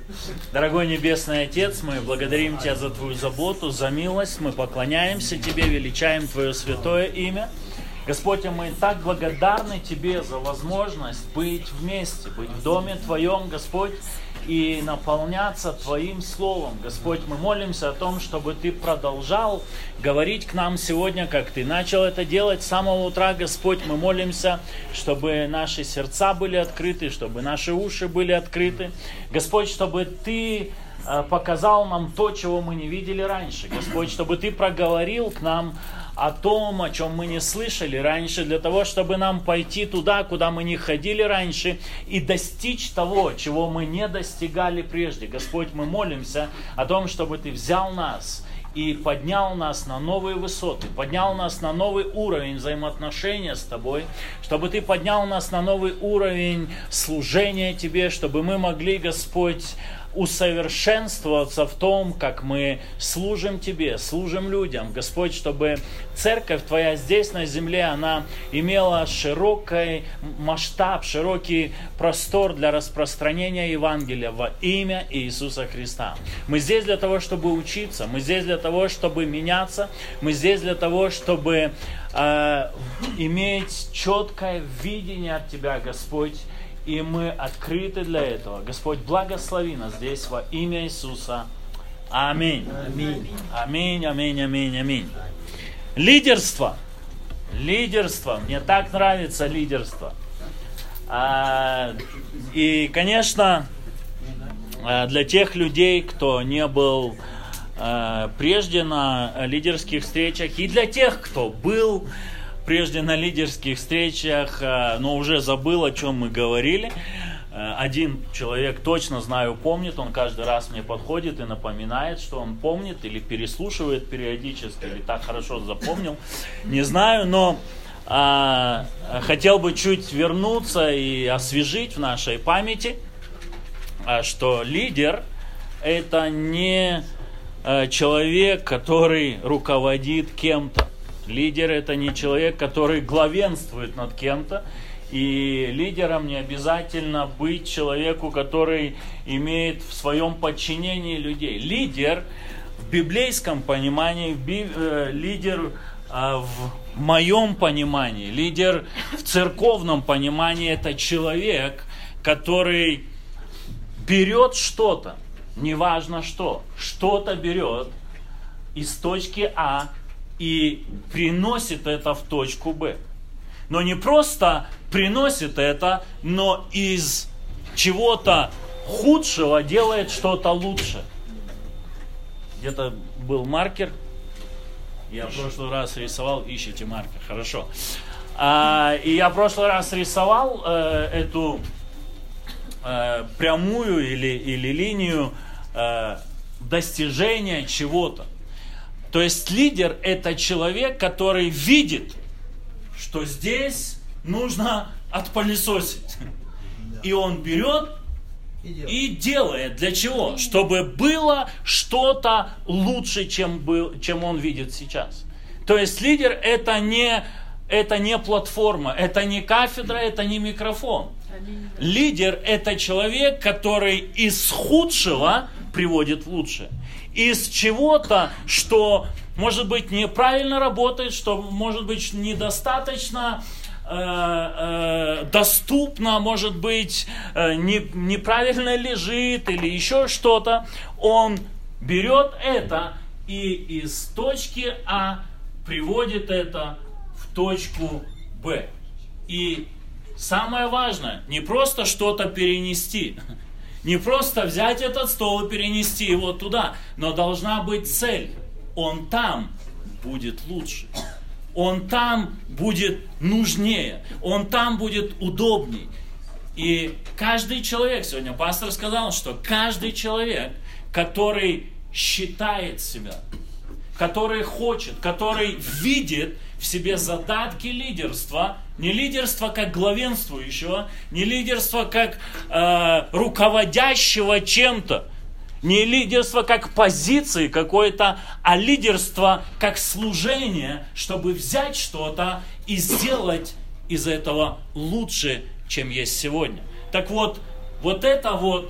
Дорогой Небесный Отец, мы благодарим Тебя за Твою заботу, за милость. Мы поклоняемся Тебе, величаем Твое святое имя. Господь, мы так благодарны Тебе за возможность быть вместе, быть в доме Твоем, Господь, и наполняться Твоим Словом. Господь, мы молимся о том, чтобы Ты продолжал говорить к нам сегодня, как Ты начал это делать с самого утра, Господь. Мы молимся, чтобы наши сердца были открыты, чтобы наши уши были открыты. Господь, чтобы Ты показал нам то, чего мы не видели раньше. Господь, чтобы Ты проговорил к нам о том, о чем мы не слышали раньше, для того, чтобы нам пойти туда, куда мы не ходили раньше, и достичь того, чего мы не достигали прежде. Господь, мы молимся о том, чтобы Ты взял нас и поднял нас на новые высоты, поднял нас на новый уровень взаимоотношения с Тобой, чтобы Ты поднял нас на новый уровень служения Тебе, чтобы мы могли, Господь, усовершенствоваться в том, как мы служим Тебе, служим людям. Господь, чтобы церковь Твоя здесь на земле, она имела широкий масштаб, широкий простор для распространения Евангелия во имя Иисуса Христа. Мы здесь для того, чтобы учиться, мы здесь для того, чтобы меняться, мы здесь для того, чтобы иметь четкое видение от Тебя, Господь, и мы открыты для этого. Господь, благослови нас здесь во имя Иисуса. Аминь. Аминь. Аминь, аминь, аминь, аминь. Лидерство. Лидерство. Мне так нравится лидерство. И, конечно, для тех людей, кто не был прежде на лидерских встречах, и для тех, кто был прежде на лидерских встречах, но уже забыл, о чем мы говорили. Один человек, точно знаю, помнит, он каждый раз мне подходит и напоминает, что он помнит или переслушивает периодически, или так хорошо запомнил, не знаю, но хотел бы чуть вернуться и освежить в нашей памяти, что лидер – это не человек, который руководит кем-то. Лидер – это не человек, который главенствует над кем-то. И лидером не обязательно быть человеку, который имеет в своем подчинении людей. Лидер в библейском понимании, лидер в моем понимании, лидер в церковном понимании – это человек, который берет что-то, неважно что-то берет из точки А, и приносит это в точку Б. Но не просто приносит это, но из чего-то худшего делает что-то лучше. Где-то был маркер. Я в прошлый раз рисовал. Ищите маркер, хорошо. И я в прошлый раз рисовал эту прямую или линию достижения чего-то. То есть лидер – это человек, который видит, что здесь нужно отпылесосить. И он берет и делает. Для чего? Чтобы было что-то лучше, чем он видит сейчас. То есть лидер – это не платформа, это не кафедра, это не микрофон. Лидер – это человек, который из худшего приводит в лучшее. Из чего-то, что, может быть, неправильно работает, что, может быть, недостаточно доступно, может быть, неправильно лежит или еще что-то, он берет это и из точки А приводит это в точку Б. И самое важное, не просто что-то перенести, не просто взять этот стол и перенести его туда, но должна быть цель. Он там будет лучше. Он там будет нужнее. Он там будет удобней. И каждый человек, сегодня пастор сказал, что каждый человек, который считает себя, который хочет, который видит в себе задатки лидерства, не лидерство как главенствующего, не лидерство как руководящего чем-то, не лидерство как позиции какой-то, а лидерство как служение, чтобы взять что-то и сделать из этого лучше, чем есть сегодня. Так вот, вот это вот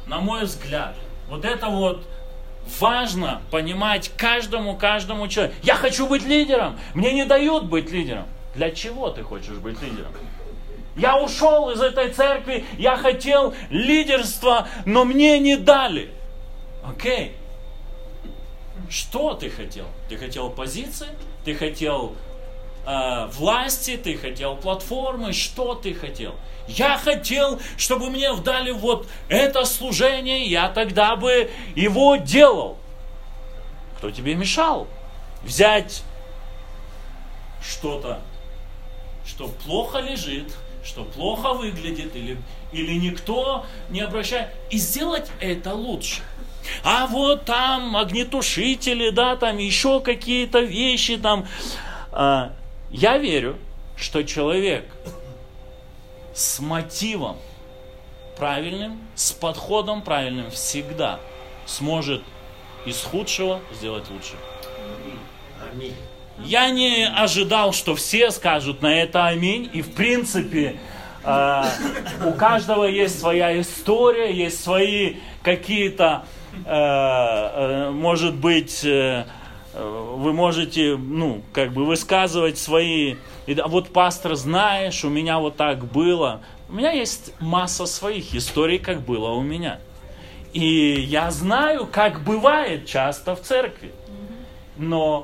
на мой взгляд, вот это вот важно понимать каждому человеку. Я хочу быть лидером, мне не дают быть лидером. Для чего ты хочешь быть лидером? Я ушел из этой церкви, я хотел лидерства, но мне не дали. Окей. Что ты хотел? Ты хотел позиции? Ты хотел власти? Ты хотел платформы? Что ты хотел? Я хотел, чтобы мне дали вот это служение, я тогда бы его делал. Кто тебе мешал взять что-то, что плохо лежит, что плохо выглядит, или никто не обращает, и сделать это лучше? А вот там огнетушители, да, там еще какие-то вещи там. Я верю, что человек с мотивом правильным, с подходом правильным всегда сможет из худшего сделать лучше. Аминь. Я не ожидал, что все скажут на это аминь. И в принципе у каждого есть своя история, есть свои какие-то, может быть, вы можете, высказывать свои. Вот, пастор, знаешь, у меня вот так было. У меня есть масса своих историй, как было у меня. И я знаю, как бывает часто в церкви. Но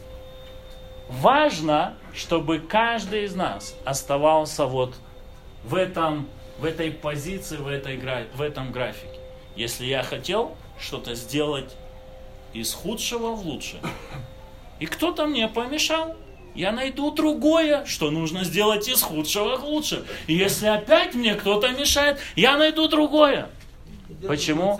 важно, чтобы каждый из нас оставался вот в этой позиции, в этом графике. Если я хотел что-то сделать из худшего в лучшее, и кто-то мне помешал, я найду другое, что нужно сделать из худшего в лучшее. И если опять мне кто-то мешает, я найду другое. Почему?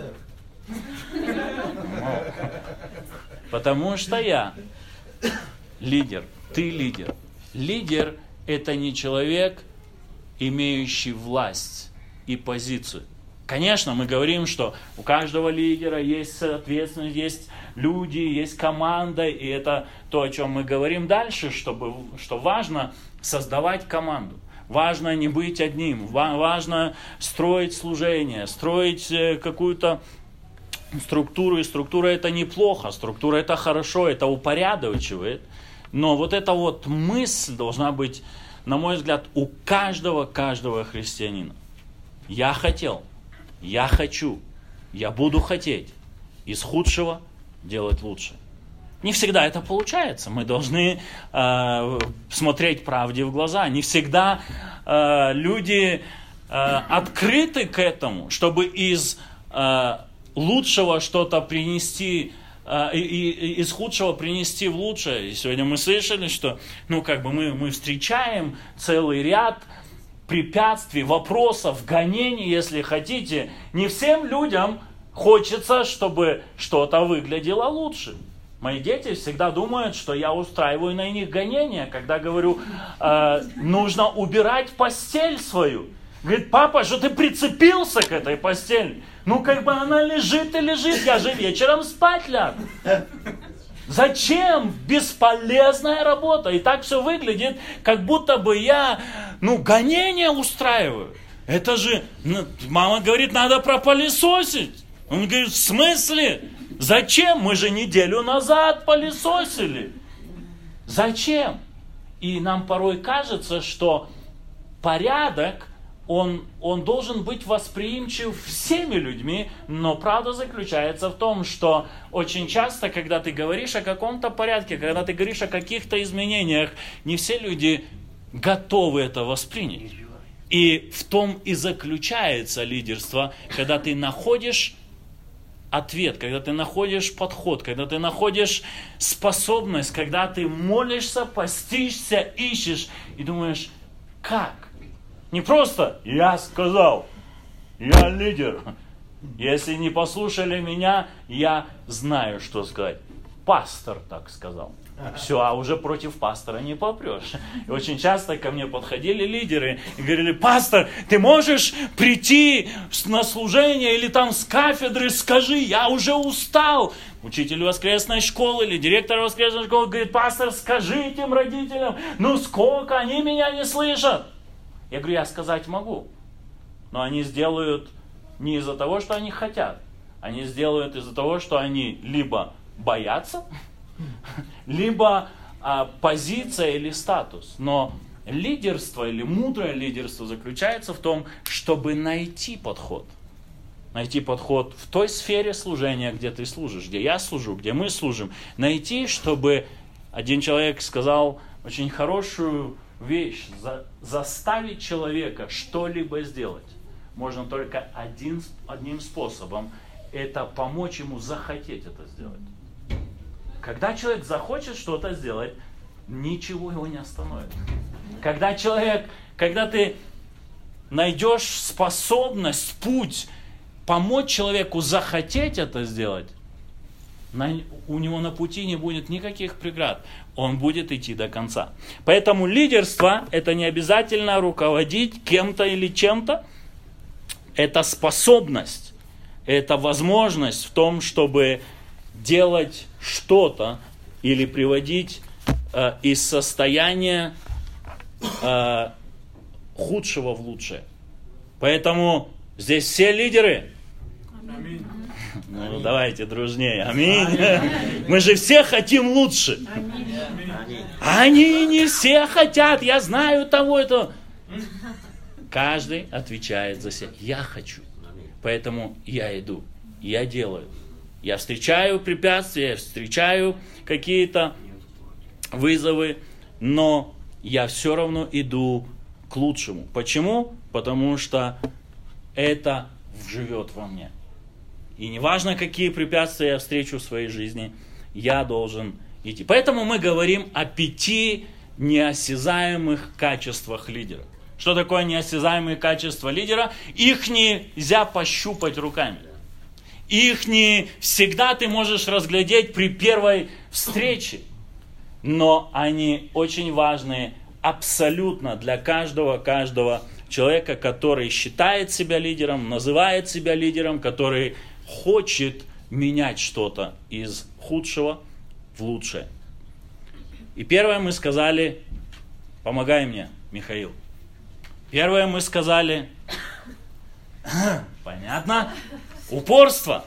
Потому что я лидер, ты лидер. Лидер – это не человек, имеющий власть и позицию. Конечно, мы говорим, что у каждого лидера есть ответственность, есть люди, есть команда, и это то, о чем мы говорим дальше, что важно создавать команду. Важно не быть одним, важно строить служение, строить какую-то структуру, и структура это неплохо, структура это хорошо, это упорядочивает, но вот эта вот мысль должна быть, на мой взгляд, у каждого христианина. Я хотел, я хочу, я буду хотеть из худшего делать лучше. Не всегда это получается. Мы должны смотреть правде в глаза. Не всегда люди открыты к этому, чтобы из лучшего что-то принести, из худшего принести в лучшее. И сегодня мы слышали, что мы встречаем целый ряд препятствий, вопросов, гонений, если хотите. Не всем людям хочется, чтобы что-то выглядело лучше. Мои дети всегда думают, что я устраиваю на них гонения, когда говорю, нужно убирать постель свою. Говорит, папа, что ты прицепился к этой постели? Она лежит и лежит, я же вечером спать лягу. Зачем? Бесполезная работа. И так все выглядит, как будто бы я, гонения устраиваю. Это же, мама говорит, надо пропылесосить. Он говорит, в смысле? Зачем? Мы же неделю назад пылесосили. Зачем? И нам порой кажется, что порядок, он должен быть восприимчив всеми людьми, но правда заключается в том, что очень часто, когда ты говоришь о каком-то порядке, когда ты говоришь о каких-то изменениях, не все люди готовы это воспринять. И в том и заключается лидерство, когда ты находишь ответ, когда ты находишь подход, когда ты находишь способность, когда ты молишься, постишься, ищешь и думаешь, как? Не просто «я сказал, я лидер». Если не послушали меня, я знаю, что сказать. Пастор так сказал. Все, а уже против пастора не попрешь. И очень часто ко мне подходили лидеры и говорили, пастор, ты можешь прийти на служение или там с кафедры, скажи, я уже устал. Учитель воскресной школы или директор воскресной школы говорит, пастор, скажи этим родителям, сколько они меня не слышат. Я говорю, я сказать могу, но они сделают не из-за того, что они хотят. Они сделают из-за того, что они либо боятся, либо позиция или статус. Но лидерство или мудрое лидерство заключается в том, чтобы найти подход. Найти подход в той сфере служения, где ты служишь, где я служу, где мы служим. Найти, чтобы один человек сказал очень хорошую вещь. Заставить человека что-либо сделать можно только одним способом. Это помочь ему захотеть это сделать. Когда человек захочет что-то сделать, ничего его не остановит. Когда ты найдешь способность, путь, помочь человеку захотеть это сделать, у него на пути не будет никаких преград. Он будет идти до конца. Поэтому лидерство – это не обязательно руководить кем-то или чем-то. Это способность, это возможность в том, чтобы делать что-то или приводить из состояния худшего в лучшее. Поэтому здесь все лидеры. Аминь. Ну, давайте дружнее. Аминь. Мы же все хотим лучше. Они не все хотят. Я знаю того, это. Каждый отвечает за себя. Я хочу. Поэтому я иду. Я делаю. Я встречаю препятствия, я встречаю какие-то вызовы, но я все равно иду к лучшему. Почему? Потому что это живет во мне. И неважно, какие препятствия я встречу в своей жизни, я должен идти. Поэтому мы говорим о 5 неосязаемых качествах лидера. Что такое неосязаемые качества лидера? Их нельзя пощупать руками. Их не всегда ты можешь разглядеть при первой встрече. Но они очень важны абсолютно для каждого человека, который считает себя лидером, называет себя лидером, который хочет менять что-то из худшего в лучшее. И первое мы сказали, помогай мне, Михаил. Первое мы сказали, понятно, упорство.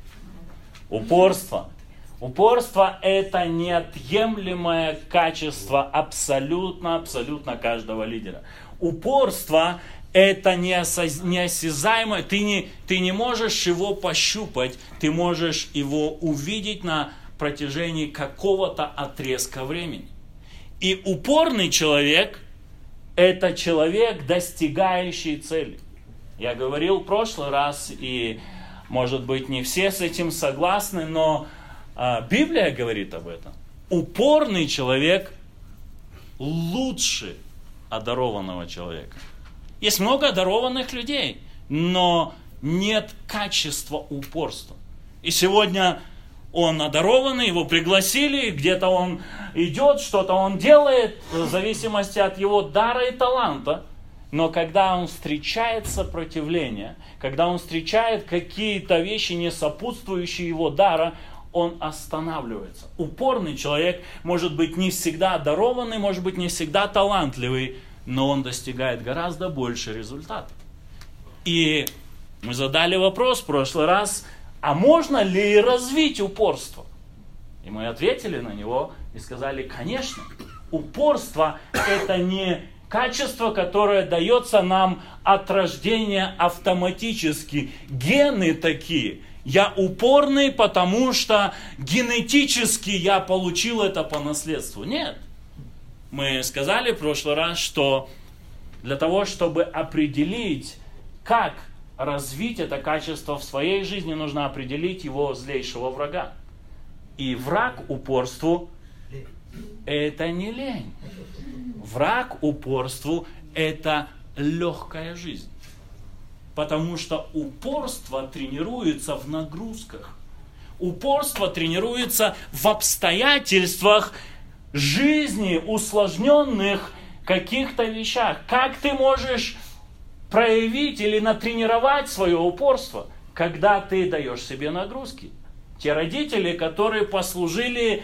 Упорство. Упорство – это неотъемлемое качество абсолютно каждого лидера. Упорство – это неосязаемое, ты не можешь его пощупать, ты можешь его увидеть на протяжении какого-то отрезка времени. И упорный человек – это человек, достигающий цели. Я говорил в прошлый раз, и, может быть, не все с этим согласны, но Библия говорит об этом. Упорный человек лучше одарованного человека. Есть много одарованных людей, но нет качества упорства. И сегодня он одарованный, его пригласили, где-то он идет, что-то он делает, в зависимости от его дара и таланта. Но когда он встречает сопротивление, когда он встречает какие-то вещи, не сопутствующие его дара, он останавливается. Упорный человек может быть не всегда одарованный, может быть не всегда талантливый, но он достигает гораздо больше результатов. И мы задали вопрос в прошлый раз, а можно ли развить упорство? И мы ответили на него и сказали, конечно, упорство это не качество, которое дается нам от рождения автоматически. Гены такие. Я упорный, потому что генетически я получил это по наследству. Нет. Мы сказали в прошлый раз, что для того, чтобы определить, как развить это качество в своей жизни, нужно определить его злейшего врага. И враг упорству – это не лень. Враг упорству – это легкая жизнь. Потому что упорство тренируется в нагрузках. Упорство тренируется в обстоятельствах жизни, усложненных каких-то вещах. Как ты можешь проявить или натренировать свое упорство, когда ты даешь себе нагрузки? Те родители, которые послужили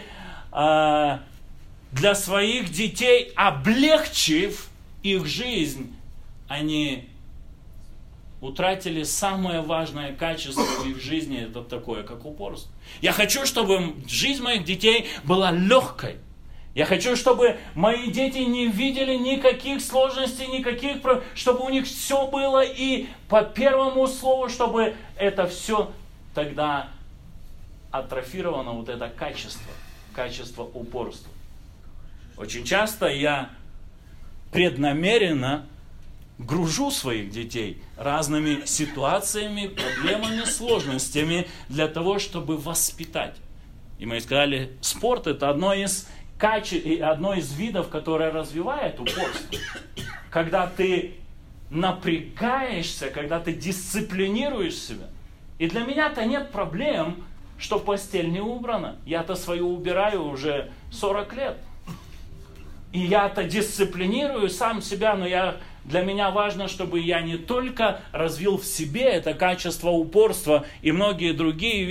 для своих детей, облегчив их жизнь, они утратили самое важное качество в их жизни, это такое, как упорство. Я хочу, чтобы жизнь моих детей была легкой. Я хочу, чтобы мои дети не видели никаких сложностей, чтобы у них все было и по первому слову, чтобы это все тогда атрофировано, вот это качество упорства. Очень часто я преднамеренно гружу своих детей разными ситуациями, проблемами, сложностями для того, чтобы воспитать. И мы сказали, спорт это одно из видов, которое развивает упорство. Когда ты напрягаешься, когда ты дисциплинируешь себя. И для меня-то нет проблем, что постель не убрана. Я-то свою убираю уже 40 лет. И я-то дисциплинирую сам себя, но для меня важно, чтобы я не только развил в себе это качество упорства и через многие другие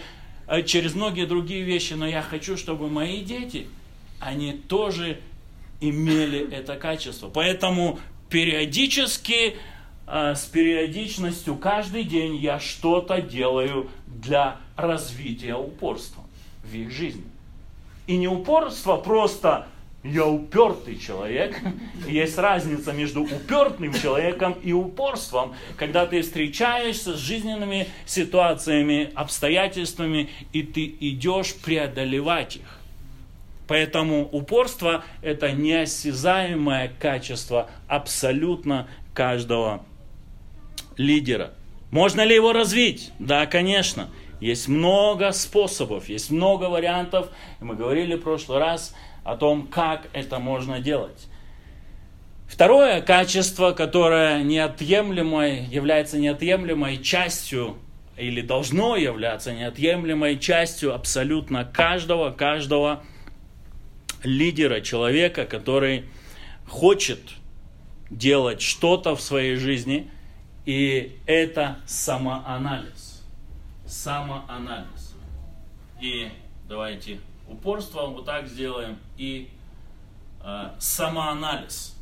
вещи, но я хочу, чтобы мои дети, они тоже имели это качество. Поэтому периодически, с периодичностью, каждый день я что-то делаю для развития упорства в их жизни. И не упорство просто «я упертый человек». Есть разница между упертым человеком и упорством, когда ты встречаешься с жизненными ситуациями, обстоятельствами, и ты идешь преодолевать их. Поэтому упорство – это неосязаемое качество абсолютно каждого лидера. Можно ли его развить? Да, конечно. Есть много способов, есть много вариантов. Мы говорили в прошлый раз о том, как это можно делать. Второе качество, которое является неотъемлемой частью, или должно являться неотъемлемой частью абсолютно каждого лидера, человека, который хочет делать что-то в своей жизни, и это самоанализ. Самоанализ. И давайте упорство вот так сделаем, и самоанализ.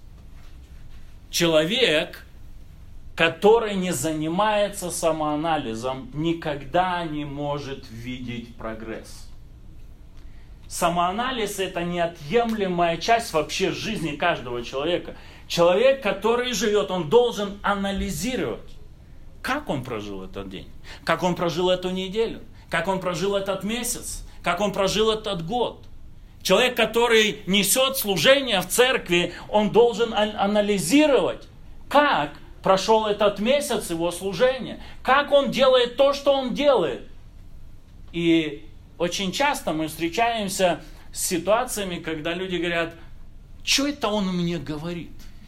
Человек, который не занимается самоанализом, никогда не может видеть прогресс. Самоанализ – это неотъемлемая часть вообще жизни каждого человека. Человек, который живет, он должен анализировать, как он прожил этот день, как он прожил эту неделю, как он прожил этот месяц, как он прожил этот год. Человек, который несет служение в церкви, он должен анализировать, как прошел этот месяц его служения, как он делает то, что он делает. И очень часто мы встречаемся с ситуациями, когда люди говорят, что это он мне говорит?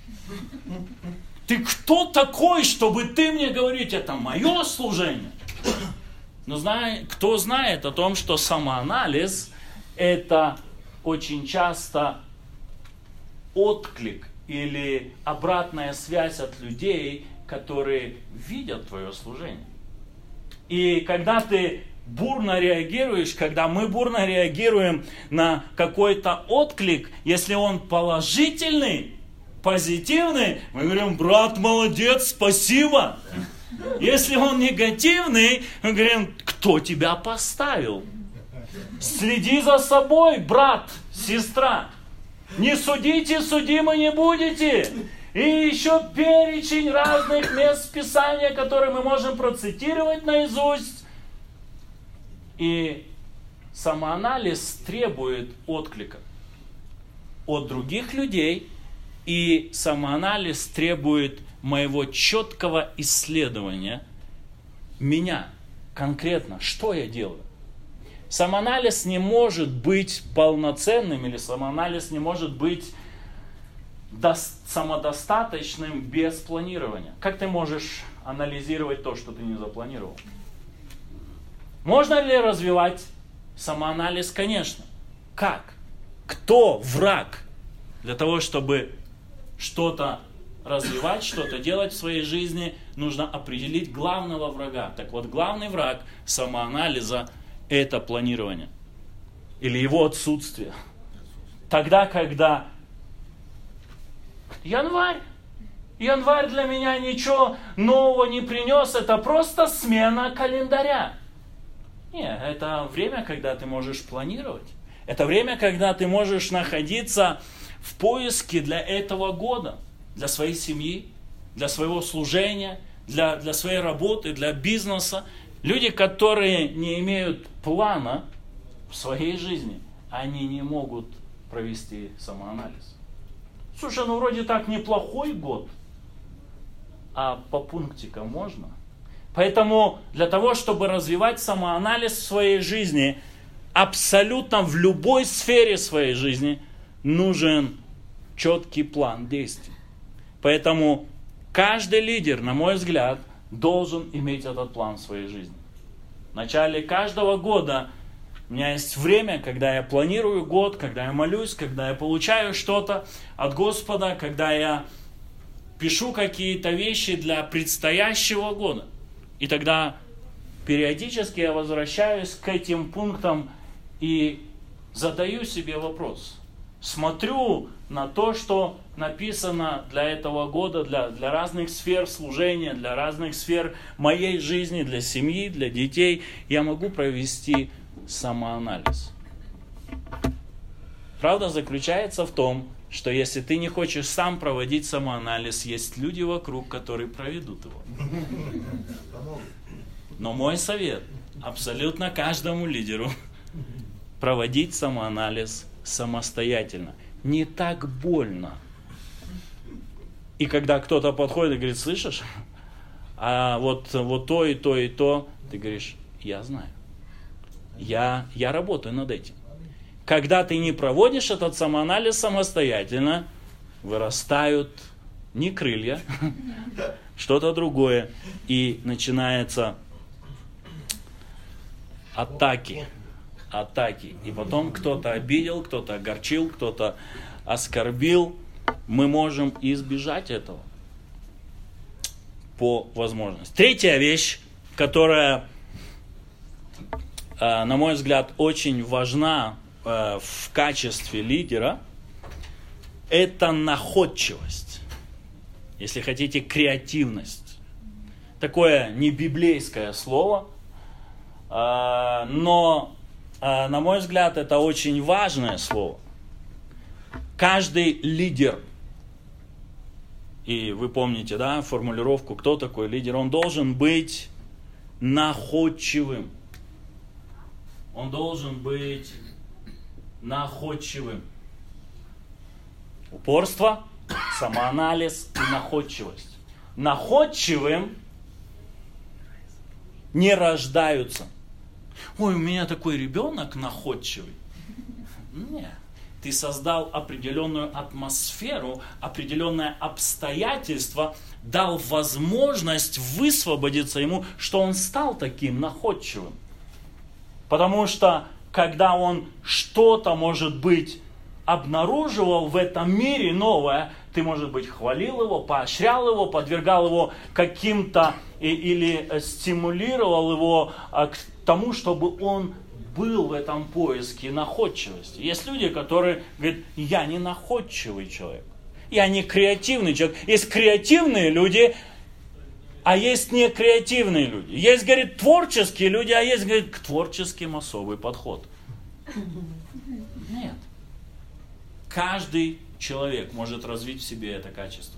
Ты кто такой, чтобы ты мне говорить, это мое служение? Но кто знает о том, что самоанализ – это очень часто отклик или обратная связь от людей, которые видят твое служение. И когда ты бурно реагируешь, когда мы бурно реагируем на какой-то отклик, если он положительный, позитивный, мы говорим, брат, молодец, спасибо. Если он негативный, мы говорим, кто тебя поставил? Следи за собой, брат, сестра. Не судите, судимы не будете. И еще перечень разных мест Писания, которые мы можем процитировать наизусть. И самоанализ требует отклика от других людей, и самоанализ требует моего четкого исследования меня конкретно, что я делаю. Самоанализ не может быть полноценным, или самоанализ не может быть самодостаточным без планирования. Как ты можешь анализировать то, что ты не запланировал? Можно ли развивать самоанализ? Конечно. Как? Кто враг? Для того, чтобы что-то развивать, что-то делать в своей жизни, нужно определить главного врага. Так вот, главный враг самоанализа – это планирование. Или его отсутствие. Тогда, когда январь, Январь для меня ничего нового не принес, это просто смена календаря. Нет, это время, когда ты можешь планировать. Это время, когда ты можешь находиться в поиске для этого года, для своей семьи, для своего служения, для своей работы, для бизнеса. Люди, которые не имеют плана в своей жизни, они не могут провести самоанализ. Слушай, ну вроде так неплохой год, а по пунктикам можно. Поэтому для того, чтобы развивать самоанализ в своей жизни, абсолютно в любой сфере своей жизни нужен четкий план действий. Поэтому каждый лидер, на мой взгляд, должен иметь этот план в своей жизни. В начале каждого года у меня есть время, когда я планирую год, когда я молюсь, когда я получаю что-то от Господа, когда я пишу какие-то вещи для предстоящего года. И тогда периодически я возвращаюсь к этим пунктам и задаю себе вопрос. Смотрю на то, что написано для этого года, для разных сфер служения, для разных сфер моей жизни, для семьи, для детей. Я могу провести самоанализ. Правда заключается в том, что если ты не хочешь сам проводить самоанализ, есть люди вокруг, которые проведут его. Но мой совет абсолютно каждому лидеру – проводить самоанализ самостоятельно. Не так больно. И когда кто-то подходит и говорит: слышишь, а вот то и то и то, ты говоришь: я знаю. Я работаю над этим. Когда ты не проводишь этот самоанализ самостоятельно, вырастают не крылья, что-то другое, и начинаются атаки. И потом кто-то обидел, кто-то огорчил, кто-то оскорбил. Мы можем избежать этого по возможности. Третья вещь, которая, на мой взгляд, очень важна в качестве лидера, это находчивость. Если хотите, креативность. Такое не библейское слово, но, на мой взгляд, это очень важное слово. Каждый лидер, и вы помните, да, формулировку, кто такой лидер, он должен быть находчивым. Он должен быть находчивым. Упорство, самоанализ и находчивость. Находчивым не рождаются. Ой, у меня такой ребенок находчивый. Нет. Ты создал определенную атмосферу, определенное обстоятельство, дал возможность высвободиться ему, что он стал таким находчивым. Потому что, когда он что-то, может быть, обнаруживал в этом мире новое, ты, может быть, хвалил его, поощрял его, подвергал его каким-то или стимулировал его к тому, чтобы он был в этом поиске находчивости. Есть люди, которые говорят: я не находчивый человек, я не креативный человек. Есть креативные люди, а есть не креативные люди. Есть, говорит, творческие люди, а есть, говорит, к творческим особый подход. Нет. Каждый человек может развить в себе это качество.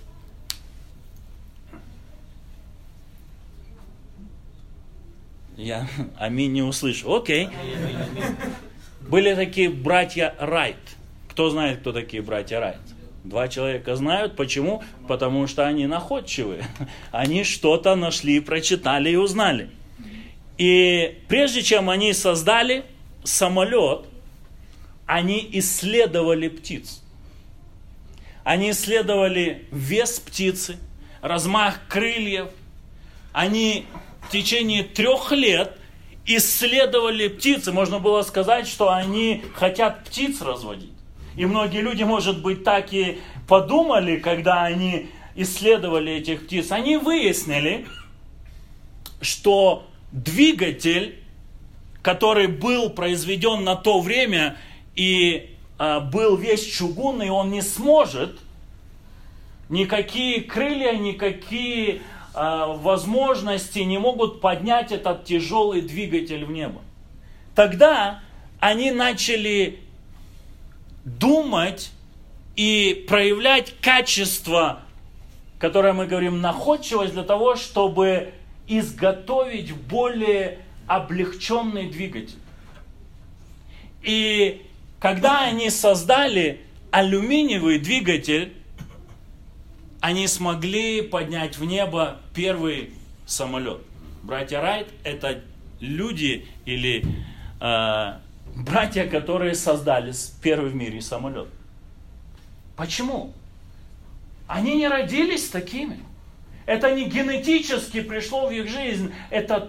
Я аминь не услышу. Окей. Были такие братья Райт. Кто знает, кто такие братья Райт? 2 человека знают. Почему? Потому что они находчивые. Они что-то нашли, прочитали и узнали. И прежде чем они создали самолет, они исследовали птиц. Они исследовали вес птицы, размах крыльев. Они в течение 3 лет исследовали птицы. Можно было сказать, что они хотят птиц разводить. И многие люди, может быть, так и подумали, когда они исследовали этих птиц. Они выяснили, что двигатель, который был произведен на то время и был весь чугунный, он не сможет Никакие крылья, никакие возможности не могут поднять этот тяжелый двигатель в небо. Тогда они начали думать и проявлять качество, которое мы говорим находчивость, для того, чтобы изготовить более облегченный двигатель. И когда они создали алюминиевый двигатель, они смогли поднять в небо первый самолет. Братья Райт – это люди или братья, которые создали первый в мире самолет. Почему? Они не родились такими. Это не генетически пришло в их жизнь. Это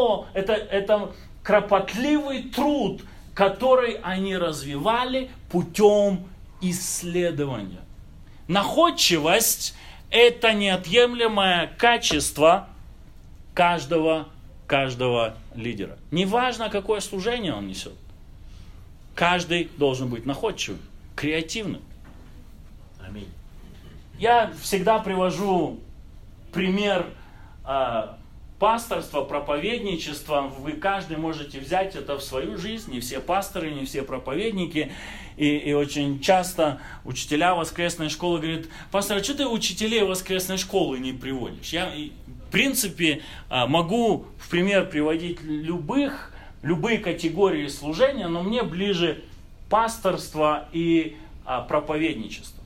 кропотливый труд, который они развивали путем исследования. Находчивость – это неотъемлемое качество каждого лидера. Неважно, какое служение он несет. Каждый должен быть находчивым, креативным. Аминь. Я всегда привожу пример пасторства, проповедничества. Вы каждый можете взять это в свою жизнь. Не все пасторы, не все проповедники. И очень часто учителя воскресной школы говорят: пастор, а что ты учителей воскресной школы не приводишь? Я, в принципе, могу в пример приводить любые категории служения, но мне ближе пасторство и проповедничество.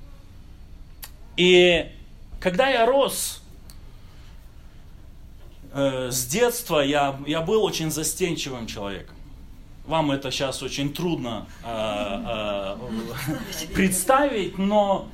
И когда я рос, с детства я был очень застенчивым человеком. Вам это сейчас очень трудно представить, но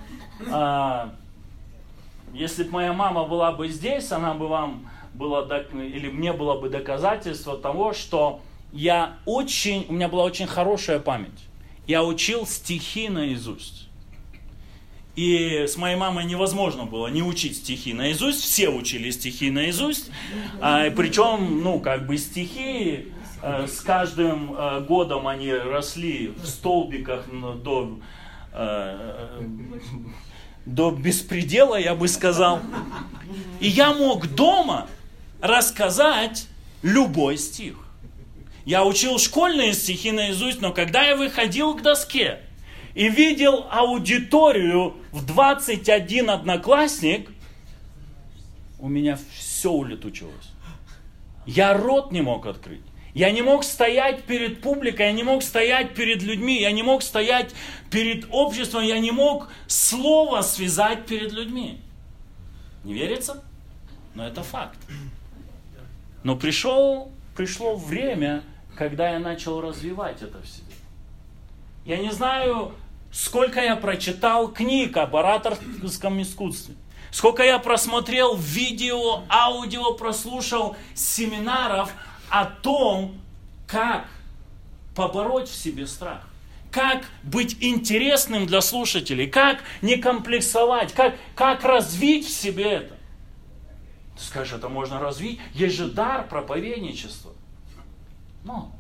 если бы моя мама была бы здесь, она бы вам или мне было бы доказательство того, что у меня была очень хорошая память. Я учил стихи наизусть. И с моей мамой невозможно было не учить стихи наизусть. Все учили стихи наизусть. Причем, стихи с каждым годом они росли в столбиках до беспредела, я бы сказал. И я мог дома рассказать любой стих. Я учил школьные стихи наизусть, но когда я выходил к доске и видел аудиторию в 21 одноклассник, у меня все улетучилось. Я рот не мог открыть. Я не мог стоять перед публикой, я не мог стоять перед людьми, я не мог стоять перед обществом, я не мог слово связать перед людьми. Не верится? Но это факт. Но пришло время, когда я начал развивать это в себе. Я не знаю, сколько я прочитал книг об ораторском искусстве, сколько я просмотрел видео, аудио, прослушал семинаров о том, как побороть в себе страх, как быть интересным для слушателей, как не комплексовать, как развить в себе это. Ты скажешь, это можно развить? Есть же дар проповедничества. Но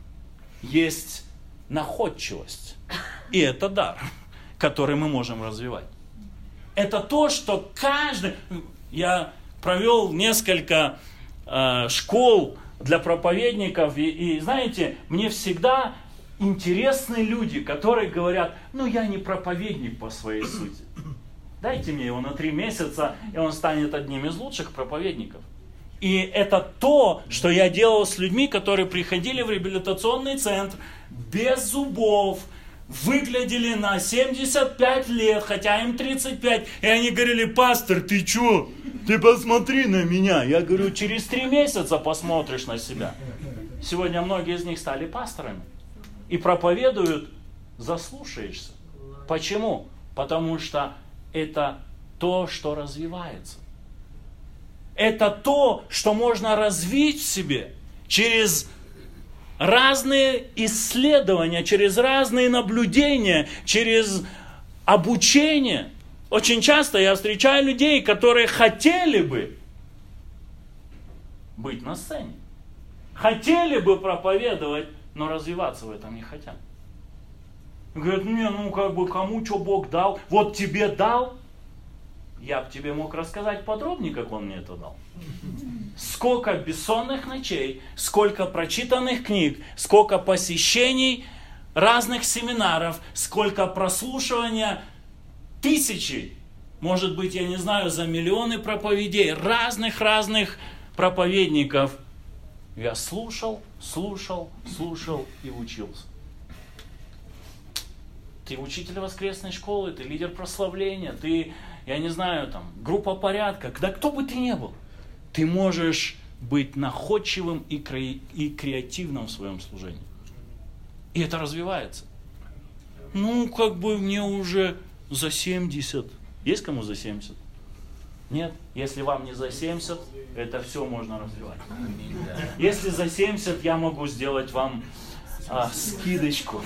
есть находчивость. И это дар, который мы можем развивать. Это то, что каждый... Я провел несколько школ для проповедников. И знаете, мне всегда интересны люди, которые говорят: я не проповедник по своей сути. Дайте мне его на 3 месяца, и он станет одним из лучших проповедников. И это то, что я делал с людьми, которые приходили в реабилитационный центр без зубов, выглядели на 75 лет, хотя им 35. И они говорили: пастор, ты чё? Ты посмотри на меня. Я говорю: через 3 месяца посмотришь на себя. Сегодня многие из них стали пасторами. И проповедуют: заслушаешься. Почему? Потому что это то, что развивается. Это то, что можно развить в себе через разные исследования, через разные наблюдения, через обучение. Очень часто я встречаю людей, которые хотели бы быть на сцене, хотели бы проповедовать, но развиваться в этом не хотят. Говорят: кому что Бог дал, вот тебе дал, я бы тебе мог рассказать подробнее, как он мне это дал. Сколько бессонных ночей, сколько прочитанных книг, сколько посещений разных семинаров, сколько прослушивания, тысячи, может быть, я не знаю, за миллионы проповедей, разных проповедников. Я слушал и учился. Ты учитель воскресной школы, ты лидер прославления, ты, я не знаю, там, группа порядка, да кто бы ты ни был, ты можешь быть находчивым и креативным в своем служении. И это развивается. Ну, как бы мне уже за 70. Есть кому за 70? Нет? Если вам не за 70, это все можно развивать. Если за 70, я могу сделать вам скидочку.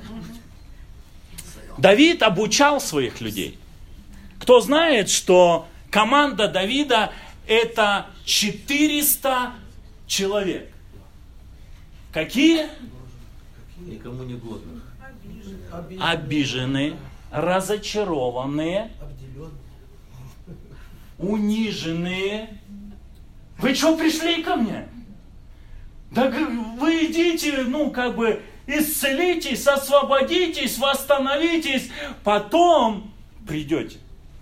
Давид обучал своих людей. Кто знает, что команда Давида это 400 человек. Какие? Никому не годных. Обиженные, разочарованные, униженные. Вы что пришли ко мне? Да вы идите, исцелитесь, освободитесь, восстановитесь, потом придете.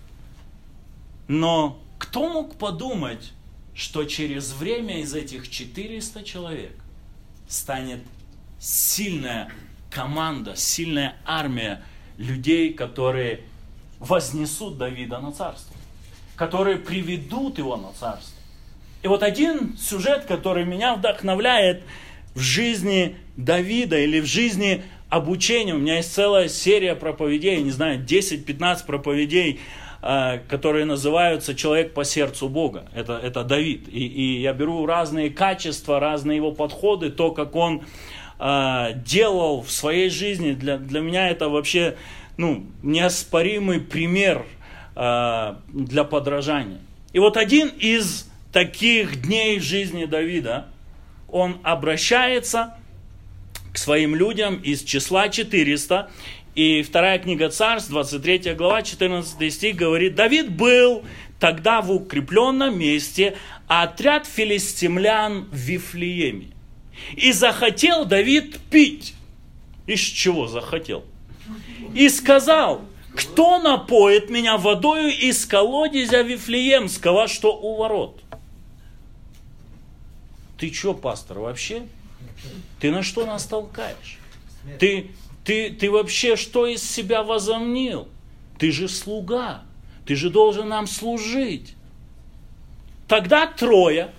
Но кто мог подумать, что через время из этих 400 человек станет сильная команда, сильная армия людей, которые вознесут Давида на царство, которые приведут его на царство. И вот один сюжет, который меня вдохновляет в жизни Давида или в жизни обучения. У меня есть целая серия проповедей, не знаю, 10-15 проповедей, которые называются «Человек по сердцу Бога». Это Давид. И я беру разные качества, разные его подходы, то, как он делал в своей жизни. Для меня это вообще неоспоримый пример для подражания. И вот один из таких дней в жизни Давида, он обращается к своим людям из числа 400. И 2 книга Царств, 23 глава, 14 стих говорит: «Давид был тогда в укрепленном месте, а отряд филистимлян в Вифлееме. И захотел Давид пить». Из чего захотел? «И сказал: кто напоит меня водою из колодезя Вифлеемского, что у ворот?» Ты что, пастор, вообще? Ты на что нас толкаешь? Ты вообще что из себя возомнил? Ты же слуга. Ты же должен нам служить. Тогда трое,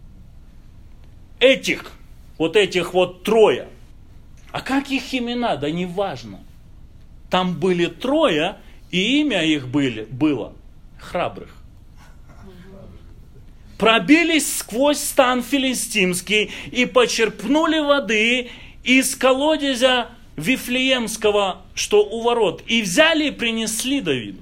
этих трое. А как их имена? Да не важно. Там были трое, и имя их было храбрых. Пробились сквозь стан филистимский и почерпнули воды из колодезя Вифлеемского, что у ворот, и взяли и принесли Давиду.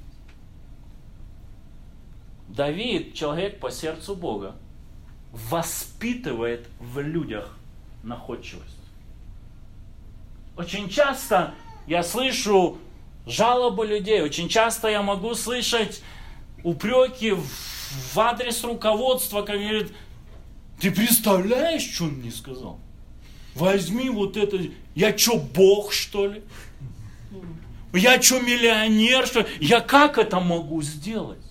Давид, человек по сердцу Бога, воспитывает в людях находчивость. Очень часто я слышу жалобы людей, очень часто я могу слышать упреки в адрес руководства, как говорит: ты представляешь, что он мне сказал? Возьми вот это. Я что, Бог, что ли? Я что, миллионер, что ли? Я как это могу сделать?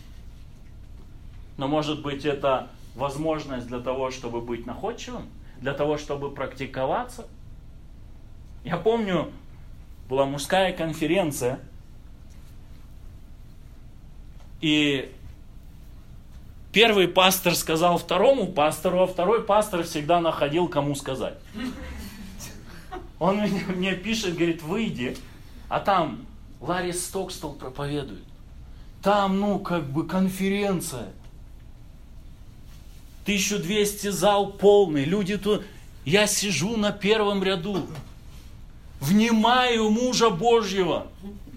Но может быть это возможность для того, чтобы быть находчивым? Для того, чтобы практиковаться? Я помню, была мужская конференция, и первый пастор сказал второму пастору, а второй пастор всегда находил, кому сказать. Он мне пишет, говорит: выйди, а там Ларри Стокстелл проповедует. Там, конференция. 1200 зал полный, люди тут. Я сижу на первом ряду, внимаю мужа Божьего.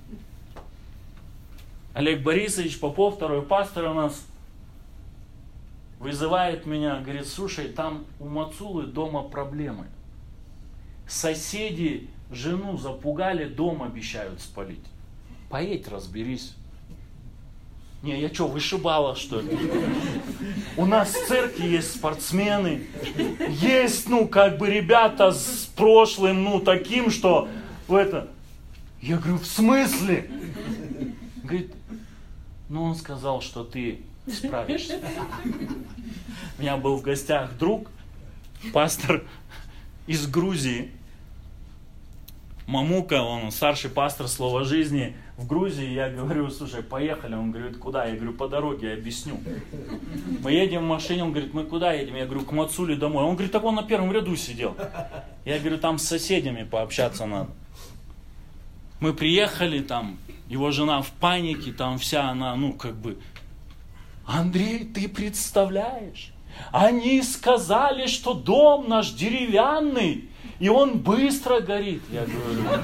Олег Борисович Попов, второй пастор у нас, вызывает меня, говорит: слушай, там у Мацулы дома проблемы. Соседи жену запугали, дом обещают спалить. Поедь, разберись. Не, я что, вышибала, что ли? У нас в церкви есть спортсмены, есть, ребята с прошлым, таким, что это... Я говорю, в смысле? Говорит, он сказал, что ты справишься. У меня был в гостях друг, пастор из Грузии. Мамука, он старший пастор Слова жизни в Грузии. Я говорю, слушай, поехали. Он говорит, куда? Я говорю, по дороге, я объясню. Мы едем в машине, он говорит, мы куда едем? Я говорю, к Мацуле домой. Он говорит, так он на первом ряду сидел. Я говорю, там с соседями пообщаться надо. Мы приехали, там, его жена в панике, там вся она, Андрей, ты представляешь? Они сказали, что дом наш деревянный, и он быстро горит. Я говорю,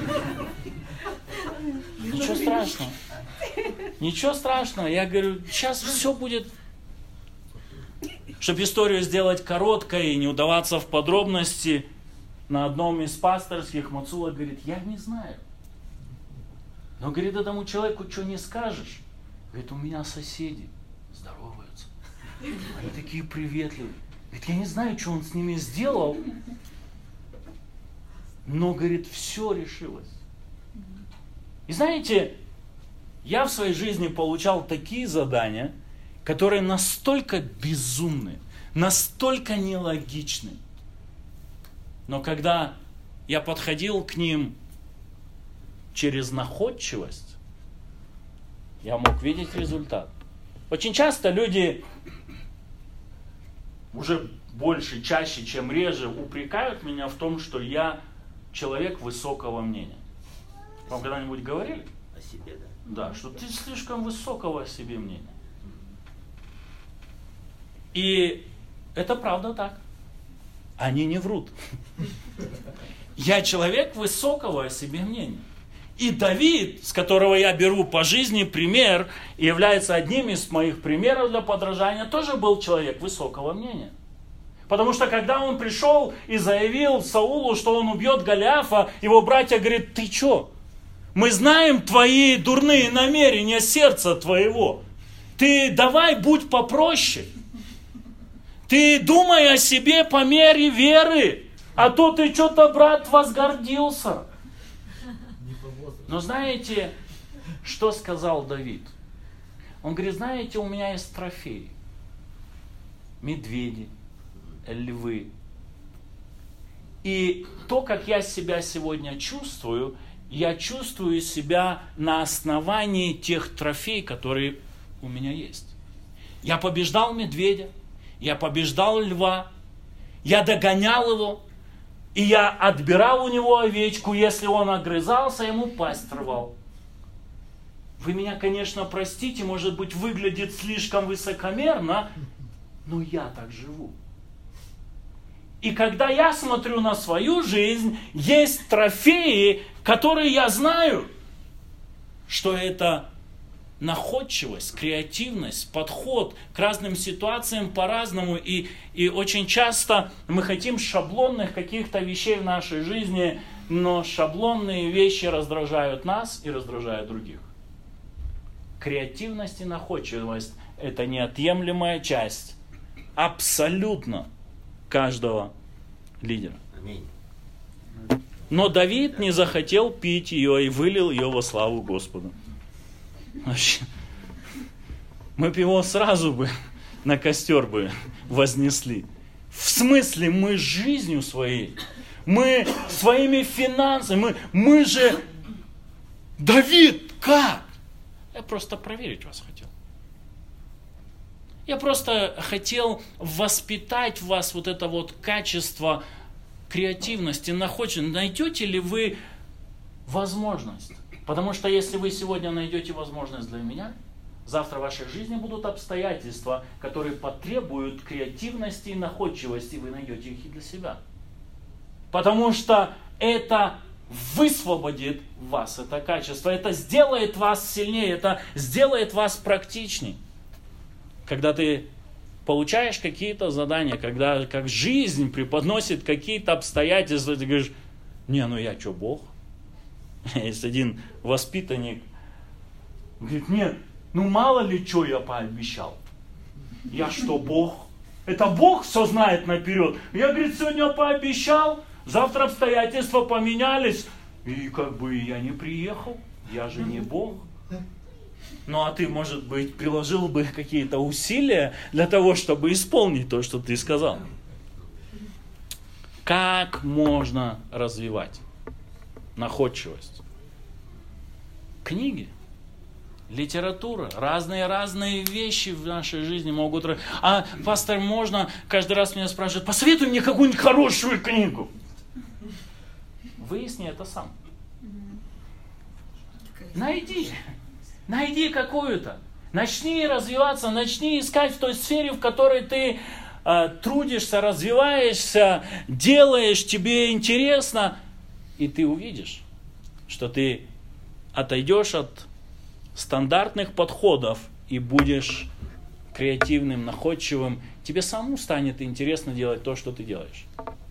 ничего страшного. Ничего страшного. Я говорю, сейчас все будет. Чтобы историю сделать короткой и не удаваться в подробности, на одном из пасторских Мацула говорит, я не знаю. Но, говорит, этому человеку что не скажешь? Говорит, у меня соседи здороваются. Они такие приветливые. Говорит, я не знаю, что он с ними сделал, но, говорит, все решилось. И знаете, я в своей жизни получал такие задания, которые настолько безумны, настолько нелогичны. Но когда я подходил к ним через находчивость, я мог видеть результат. Очень часто люди уже больше, чаще, чем реже упрекают меня в том, что я человек высокого мнения. Вам когда-нибудь говорили? О себе, Да, что ты слишком высокого о себе мнения. И это правда так. Они не врут. Я человек высокого о себе мнения. И Давид, с которого я беру по жизни пример, и является одним из моих примеров для подражания, тоже был человек высокого мнения. Потому что когда он пришел и заявил Саулу, что он убьет Голиафа, его братья говорят, ты что? Мы знаем твои дурные намерения сердца твоего. Ты давай будь попроще. Ты думай о себе по мере веры. А то ты что-то, брат, возгордился. Но знаете, что сказал Давид? Он говорит, знаете, у меня есть трофеи. Медведи, львы. И то, как я себя сегодня чувствую, я чувствую себя на основании тех трофеев, которые у меня есть. Я побеждал медведя, я побеждал льва, я догонял его, и я отбирал у него овечку, если он огрызался, ему пасть рвал. Вы меня, конечно, простите, может быть, выглядит слишком высокомерно, но я так живу. И когда я смотрю на свою жизнь, есть трофеи, которые я знаю, что это находчивость, креативность, подход к разным ситуациям по-разному. И очень часто мы хотим шаблонных каких-то вещей в нашей жизни, но шаблонные вещи раздражают нас и раздражают других. Креативность и находчивость – это неотъемлемая часть абсолютно каждого лидера. Аминь. Но Давид не захотел пить ее и вылил ее во славу Господу. Вообще, мы бы его сразу бы на костер бы вознесли. В смысле, мы жизнью своей, мы своими финансами, мы же... Давид, как? Я просто проверить вас хотел. Я просто хотел воспитать в вас вот это вот качество креативности, находчивости. Найдете ли вы возможность? Потому что если вы сегодня найдете возможность для меня, завтра в вашей жизни будут обстоятельства, которые потребуют креативности и находчивости, и вы найдете их и для себя. Потому что это высвободит вас, это качество, это сделает вас сильнее, это сделает вас практичней. Когда ты получаешь какие-то задания, когда как жизнь преподносит какие-то обстоятельства, ты говоришь, не, я что, Бог? Есть один воспитанник, говорит, нет, Ну мало ли, что я пообещал. Я что, Бог? Это Бог все знает наперед. Я, говорит, сегодня пообещал, завтра обстоятельства поменялись. И как бы я не приехал. Я же не Бог. Ну а ты, может быть, приложил бы какие-то усилия для того, чтобы исполнить то, что ты сказал. Как можно развивать находчивость? Книги, литература, разные вещи в нашей жизни могут... А, пастор, можно, каждый раз меня спрашивают, посоветуй мне какую-нибудь хорошую книгу. Выясни это сам. Найди какую-то. Начни развиваться, начни искать в той сфере, в которой ты трудишься, развиваешься, делаешь, тебе интересно. И ты увидишь, что ты отойдешь от стандартных подходов и будешь креативным, находчивым. Тебе самому станет интересно делать то, что ты делаешь.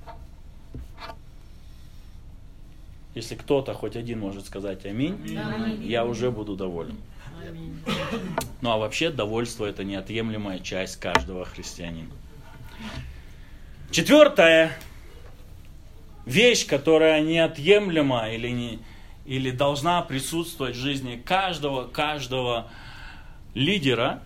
Если кто-то, хоть один может сказать аминь, я уже буду доволен. Ну а вообще довольство — это неотъемлемая часть каждого христианина. Четвертая вещь, которая неотъемлема или должна присутствовать в жизни каждого лидера,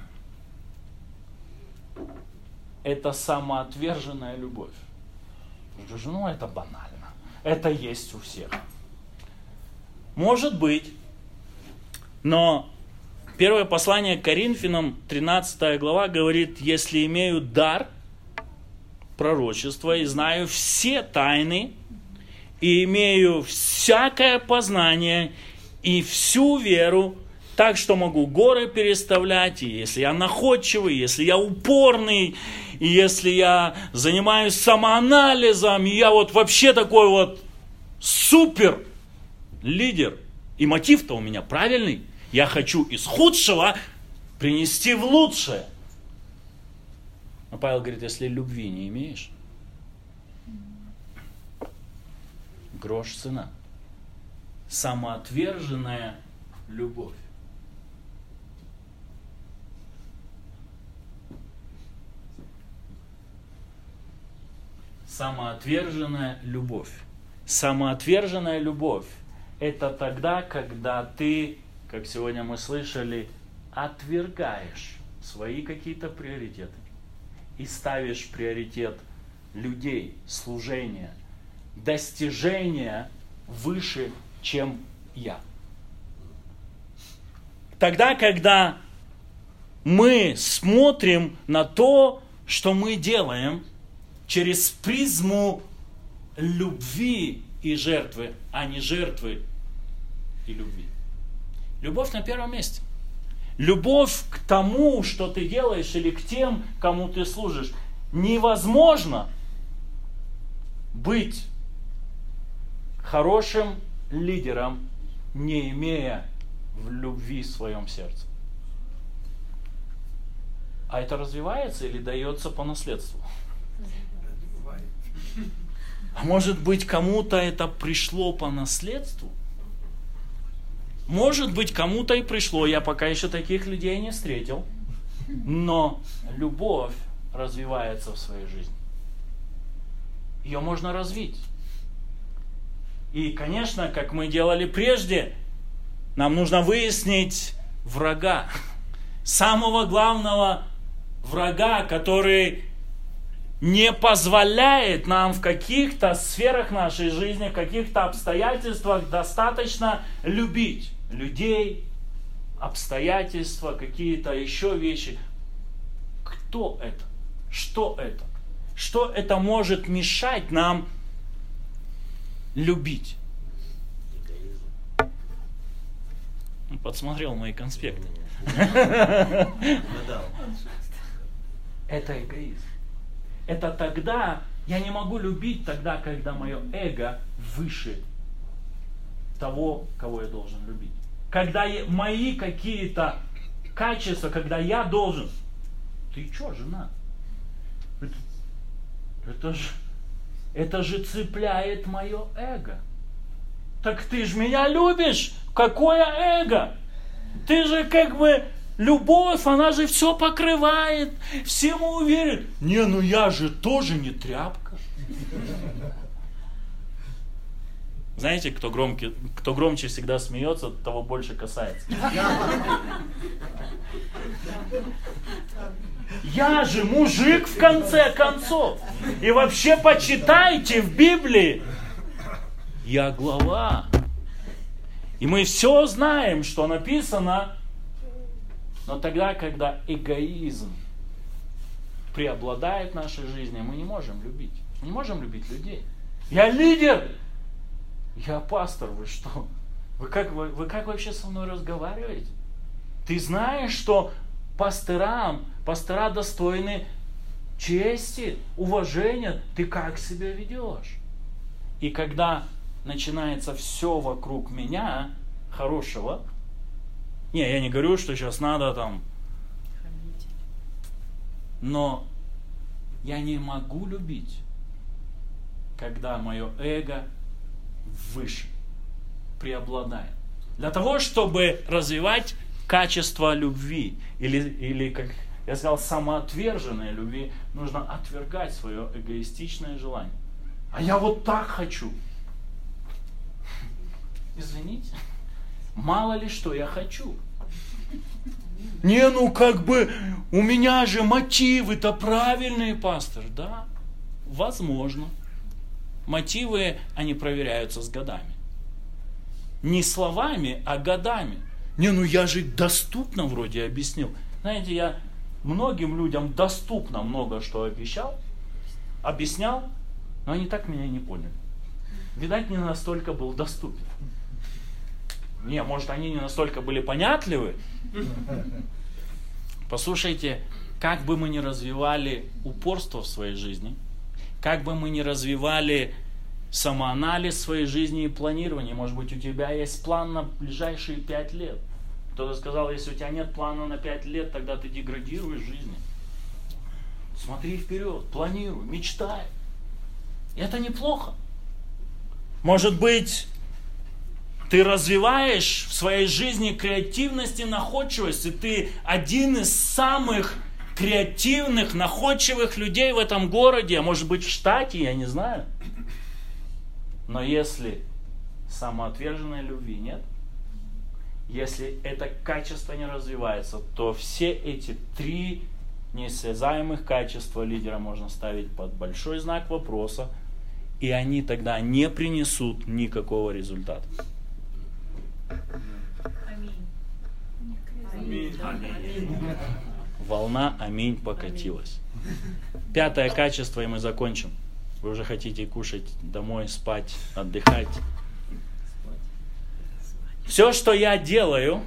это самоотверженная любовь. Ну это банально. Это есть у всех. Может быть. Но первое послание к Коринфянам, 13 глава, говорит: если имею дар пророчества и знаю все тайны, и имею всякое познание и всю веру, так что могу горы переставлять, и если я находчивый, если я упорный, и если я занимаюсь самоанализом, и я вот вообще такой вот супер лидер, и мотив-то у меня правильный, я хочу из худшего принести в лучшее. Но Павел говорит, если любви не имеешь, грош цена. Самоотверженная любовь. Самоотверженная любовь. Самоотверженная любовь – это тогда, когда ты, как сегодня мы слышали, отвергаешь свои какие-то приоритеты и ставишь приоритет людей, служения, достижения выше, чем я. Тогда, когда мы смотрим на то, что мы делаем, через призму любви и жертвы, а не жертвы и любви. Любовь на первом месте. Любовь к тому, что ты делаешь, или к тем, кому ты служишь. Невозможно быть хорошим лидером, не имея в любви в своем сердце. А это развивается или дается по наследству? А может быть, кому-то это пришло по наследству? Может быть, кому-то и пришло. Я пока еще таких людей не встретил. Но любовь развивается в своей жизни. Ее можно развить. И, конечно, как мы делали прежде, нам нужно выяснить врага. Самого главного врага, который не позволяет нам в каких-то сферах нашей жизни, в каких-то обстоятельствах достаточно любить людей, обстоятельства, какие-то еще вещи. Кто это? Что это? Что это может мешать нам любить? Подсмотрел мои конспекты. Это эгоизм. Это тогда, я не могу любить тогда, когда мое эго выше того, кого я должен любить. Когда мои какие-то качества, когда я должен... Ты что, жена? Это же цепляет мое эго. Так ты ж меня любишь? Какое эго? Ты же как бы, любовь, она же все покрывает, всему уверен. Не, ну я же тоже не тряпка. Знаете, кто громче всегда смеется, того больше касается. Я же мужик в конце концов. И вообще почитайте в Библии. Я глава. И мы все знаем, что написано. Но тогда, когда эгоизм преобладает в нашей жизни, мы не можем любить. Мы не можем любить людей. Я лидер. Я пастор, вы что? Вы как вообще со мной разговариваете? Ты знаешь, что пастора достойны чести, уважения. Ты как себя ведешь? И когда начинается все вокруг меня хорошего, я не говорю, что сейчас надо там, но я не могу любить, когда мое эго выше, преобладает. Для того, чтобы развивать качество любви, или как я сказал, самоотверженной любви, нужно отвергать свое эгоистичное желание. А я вот так хочу. Извините, мало ли что я хочу. Не, ну как бы у меня же мотивы-то правильные, пастор. Да, возможно. Мотивы, они проверяются с годами. Не словами, а годами. Не, ну я же доступно вроде объяснил. Знаете, я многим людям доступно много что объяснял, но они так меня не поняли. Видать, не настолько был доступен. Не, может, они не настолько были понятливы. Послушайте, как бы мы ни развивали упорство в своей жизни, как бы мы ни развивали самоанализ в своей жизни и планирование, может быть, у тебя есть план на ближайшие 5 лет. Кто-то сказал, если у тебя нет плана на 5 лет, тогда ты деградируешь в жизни. Смотри вперед, планируй, мечтай. Это неплохо. Может быть, ты развиваешь в своей жизни креативность и находчивость, и ты один из самых креативных, находчивых людей в этом городе, а может быть в штате, я не знаю. Но если самоотверженной любви нет, если это качество не развивается, то все эти 3 неосязаемых качества лидера можно ставить под большой знак вопроса, и они тогда не принесут никакого результата. Аминь. Волна аминь покатилась. 5 качество, и мы закончим. Вы уже хотите кушать, домой, спать, отдыхать. Все, что я делаю,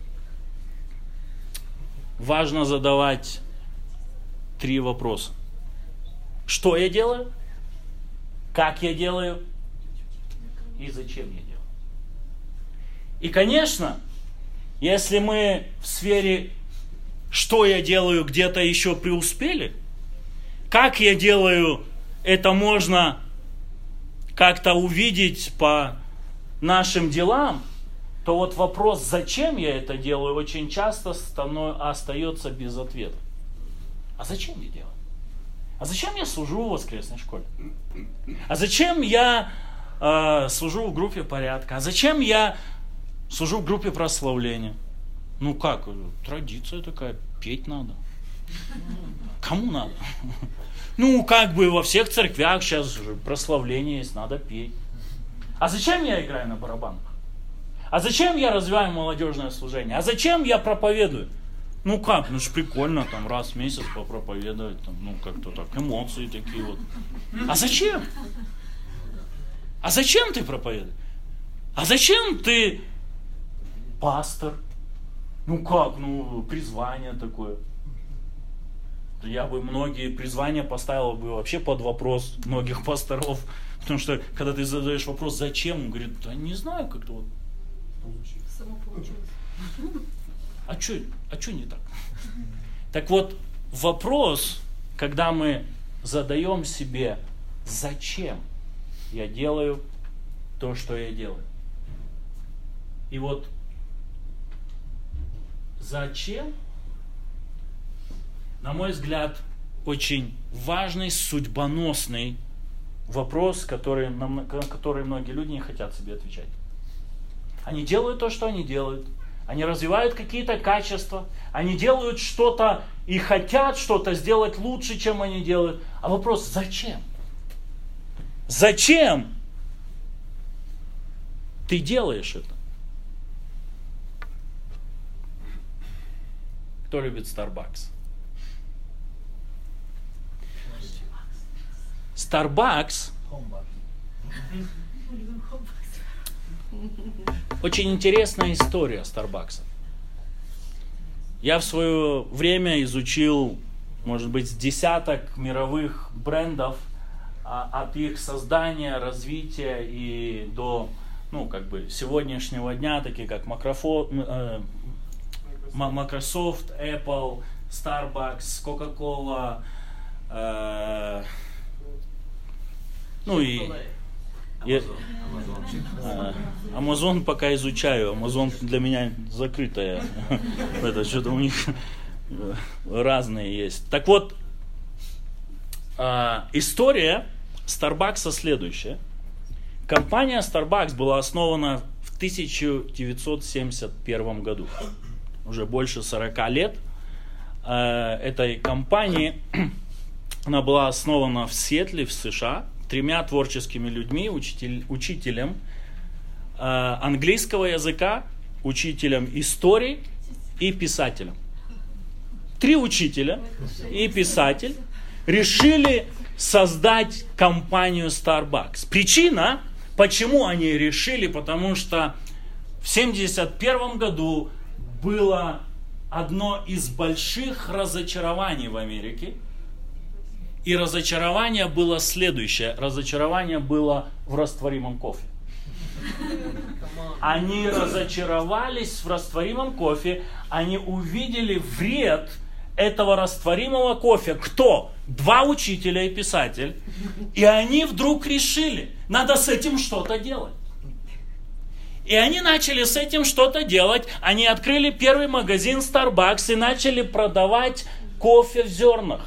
важно задавать 3 вопроса. Что я делаю? Как я делаю? И зачем я делаю? И, конечно, если мы в сфере «что я делаю» где-то еще преуспели, как я делаю, это можно как-то увидеть по нашим делам, то вот вопрос, зачем я это делаю, очень часто остается без ответа. А зачем я делаю? А зачем я служу в воскресной школе? А зачем я служу в группе порядка? А зачем я служу в группе прославления? Ну как, традиция такая, петь надо. Кому надо? Ну, как бы во всех церквях сейчас прославление есть, надо петь. А зачем я играю на барабанах? А зачем я развиваю молодежное служение? А зачем я проповедую? Ну как, ну ж прикольно, там раз в месяц попроповедовать, там, ну как-то так, эмоции такие вот. А зачем? А зачем ты проповедуешь? А зачем ты пастор? Ну как, ну призвание такое. Я бы многие призвания поставил бы вообще под вопрос многих пасторов. Потому что, когда ты задаешь вопрос, зачем, он говорит, да не знаю, как-то вот. Само получилось. А что не так? Так вот, вопрос, когда мы задаем себе, зачем я делаю то, что я делаю. И вот Зачем? На мой взгляд, очень важный, судьбоносный вопрос, который многие люди не хотят себе отвечать. Они делают то, что они делают. Они развивают какие-то качества. Они делают что-то и хотят что-то сделать лучше, чем они делают. А вопрос, зачем? Зачем ты делаешь это? Кто любит Starbucks? Starbucks очень интересная история Starbucks. Я в свое время изучил, может быть, с десяток мировых брендов от их создания, развития и до сегодняшнего дня, такие как Microsoft, Apple, Starbucks, Coca-Cola, Amazon пока изучаю. Amazon для меня закрытая. Это что-то у них разные есть. Так вот, история Starbucks следующая. Компания Starbucks была основана в 1971 году. Уже больше 40 лет этой компании. Она была основана в Сиэтле, в США, 3 творческими людьми, учителем английского языка, учителем истории и писателем. 3 учителя и писатель решили создать компанию Starbucks. Причина, почему они решили, потому что в 1971 году было одно из больших разочарований в Америке. И разочарование было следующее. Разочарование было в растворимом кофе. Они разочаровались в растворимом кофе. Они увидели вред этого растворимого кофе. Кто? 2 учителя и писатель. И они вдруг решили, надо с этим что-то делать. И они начали с этим что-то делать. Они открыли первый магазин Starbucks и начали продавать кофе в зернах.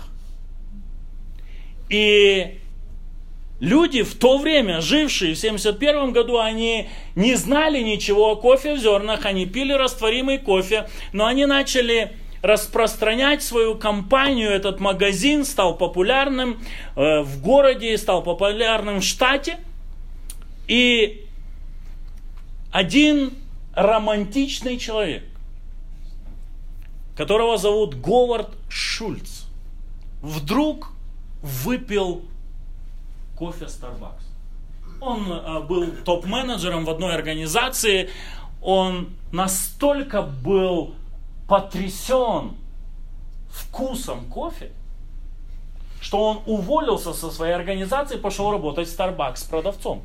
И люди в то время, жившие в 1971 году, они не знали ничего о кофе в зернах, они пили растворимый кофе, но они начали распространять свою компанию, этот магазин стал популярным в городе, стал популярным в штате. И один романтичный человек, которого зовут Говард Шульц, вдруг выпил кофе Starbucks. Он был топ-менеджером в одной организации. Он настолько был потрясен вкусом кофе, что он уволился со своей организации и пошел работать в Starbucks продавцом.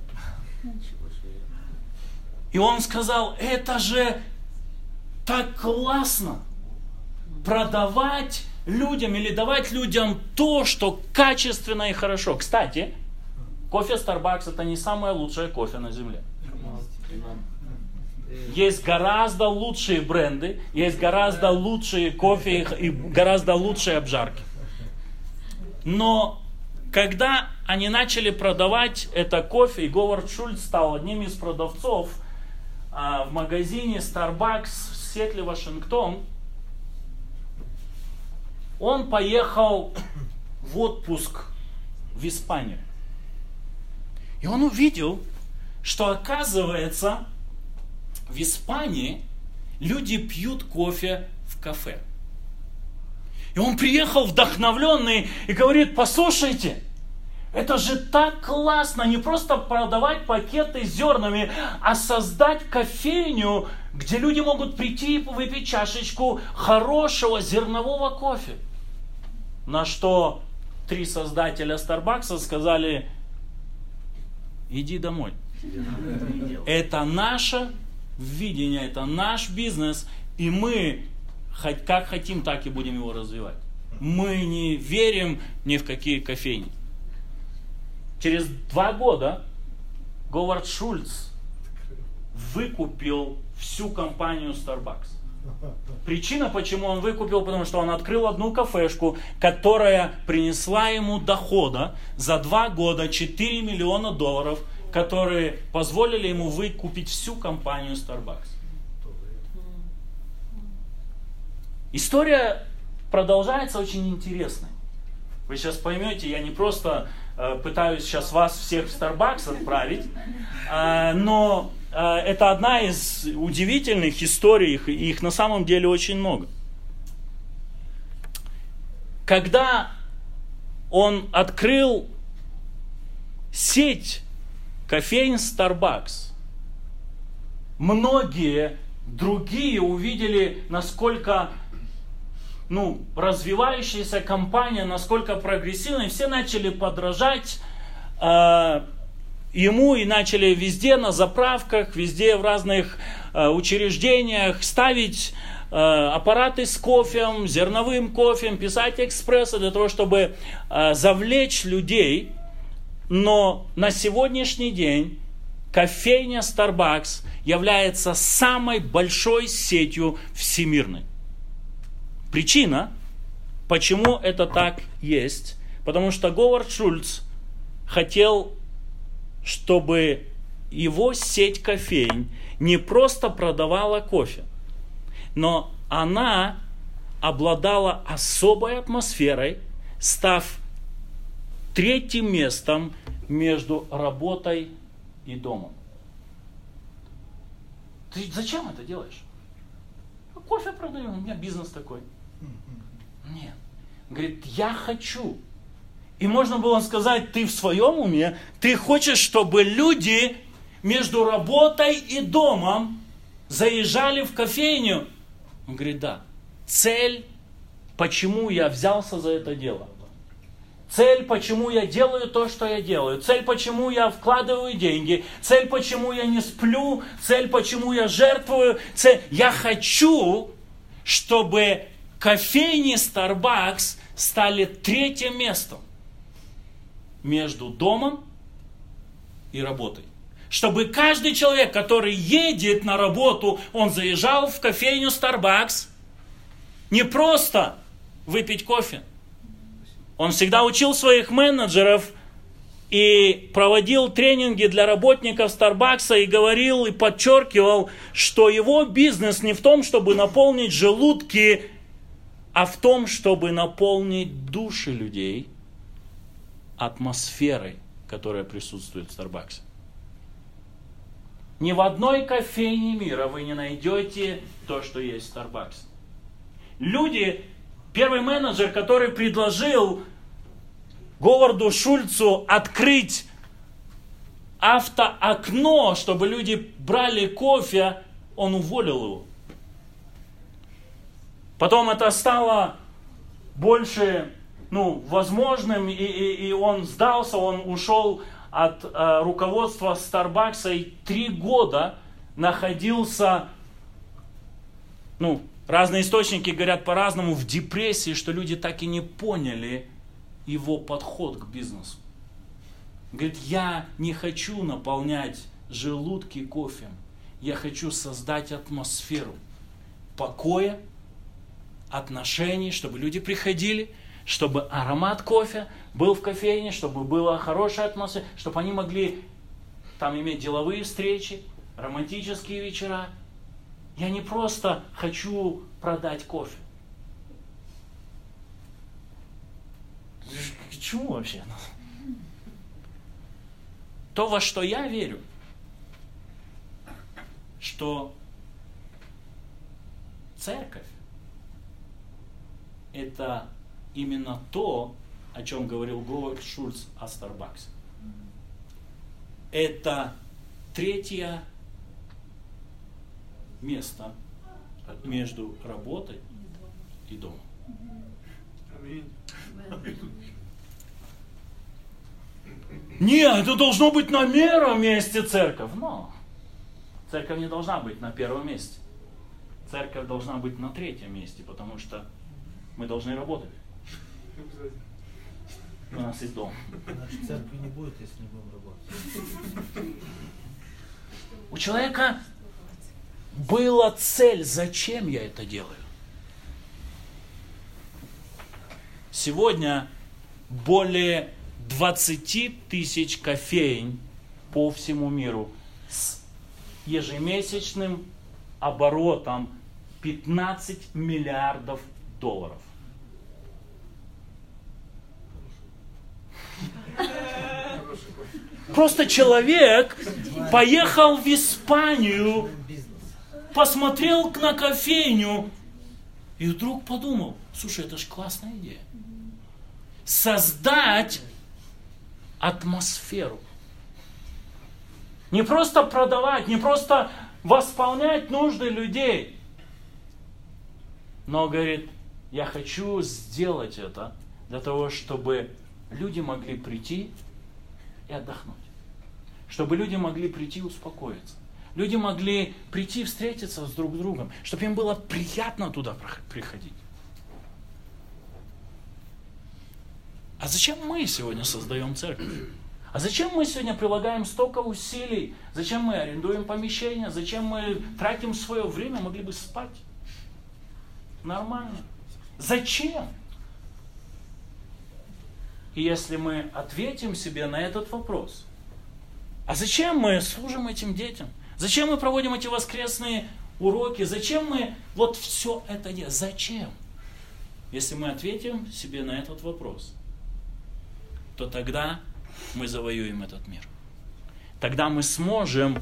И он сказал, это же так классно продавать людям или давать людям то, что качественно и хорошо. Кстати, кофе Starbucks это не самое лучшее кофе на земле. Есть гораздо лучшие бренды, есть гораздо лучшие кофе и гораздо лучшие обжарки. Но когда они начали продавать это кофе, и Говард Шульц стал одним из продавцов в магазине Starbucks в Сиэтле, Вашингтон, он поехал в отпуск в Испанию. И он увидел, что оказывается в Испании люди пьют кофе в кафе. И он приехал вдохновленный и говорит, послушайте, это же так классно, не просто продавать пакеты с зернами, а создать кофейню, где люди могут прийти и выпить чашечку хорошего зернового кофе. На что 3 создателя Starbucks сказали, иди домой. Это наше видение, это наш бизнес, и мы как хотим, так и будем его развивать. Мы не верим ни в какие кофейни. Через 2 года Говард Шульц выкупил всю компанию Starbucks. Причина, почему он выкупил, потому что он открыл одну кафешку, которая принесла ему дохода за 2 года $4 миллиона, которые позволили ему выкупить всю компанию Starbucks. История продолжается очень интересной. Вы сейчас поймете, я не просто пытаюсь сейчас вас всех в Starbucks отправить, но это одна из удивительных историй, их на самом деле очень много. Когда он открыл сеть кофеин Starbucks, многие другие увидели, насколько развивающаяся компания, насколько прогрессивная, все начали подражать ему и начали везде на заправках, везде в разных учреждениях ставить аппараты с кофем, зерновым кофем, писать экспрессы для того, чтобы завлечь людей. Но на сегодняшний день кофейня Starbucks является самой большой сетью всемирной. Причина, почему это так есть, потому что Говард Шульц хотел, чтобы его сеть кофеин не просто продавала кофе, но она обладала особой атмосферой, став 3-м местом между работой и домом. Ты зачем это делаешь? Кофе продаю, у меня бизнес такой. Нет. Говорит, я хочу. И можно было сказать, ты в своем уме, ты хочешь, чтобы люди между работой и домом заезжали в кофейню. Он говорит, да. Цель, почему я взялся за это дело. Цель, почему я делаю то, что я делаю. Цель, почему я вкладываю деньги. Цель, почему я не сплю. Цель, почему я жертвую. Цель, я хочу, чтобы кофейни Starbucks стали 3-м местом между домом и работой. Чтобы каждый человек, который едет на работу, он заезжал в кофейню Starbucks не просто выпить кофе. Он всегда учил своих менеджеров и проводил тренинги для работников Starbucks и говорил и подчеркивал, что его бизнес не в том, чтобы наполнить желудки, а в том, чтобы наполнить души людей атмосферой, которая присутствует в Starbucks. Ни в одной кофейне мира вы не найдете то, что есть в Starbucks. Люди, первый менеджер, который предложил Говарду Шульцу открыть автоокно, чтобы люди брали кофе, он уволил его. Потом это стало больше возможным, и он сдался, он ушел от руководства Starbucks и 3 года находился, разные источники говорят по-разному, в депрессии, что люди так и не поняли его подход к бизнесу. Говорит, я не хочу наполнять желудки кофем, я хочу создать атмосферу покоя, отношений, чтобы люди приходили, чтобы аромат кофе был в кофейне, чтобы была хорошая атмосфера, чтобы они могли там иметь деловые встречи, романтические вечера. Я не просто хочу продать кофе. К чему вообще? То, во что я верю, что церковь – это именно то, о чем говорил Говард Шульц о Starbucks. Это 3-е место между работой и домом. Нет, это должно быть на 1-м месте церковь. Но церковь не должна быть на 1-м месте. Церковь должна быть на 3-м месте, потому что мы должны работать. У нас есть дом. Значит, церкви не будет, если не будем работать. У человека была цель, зачем я это делаю. Сегодня более 20 тысяч кофеен по всему миру с ежемесячным оборотом 15 миллиардов долларов. Просто человек поехал в Испанию, посмотрел на кофейню и вдруг подумал, слушай, это же классная идея. Создать атмосферу. Не просто продавать, не просто восполнять нужды людей. Но, говорит, я хочу сделать это для того, чтобы люди могли прийти и отдохнуть. Чтобы люди могли прийти и успокоиться. Люди могли прийти и встретиться с друг другом. Чтобы им было приятно туда приходить. А зачем мы сегодня создаем церковь? А зачем мы сегодня прилагаем столько усилий? Зачем мы арендуем помещения? Зачем мы тратим свое время? Могли бы спать. Нормально. Зачем? И если мы ответим себе на этот вопрос, а зачем мы служим этим детям? Зачем мы проводим эти воскресные уроки? Зачем мы вот все это делаем? Зачем? Если мы ответим себе на этот вопрос, то тогда мы завоюем этот мир. Тогда мы сможем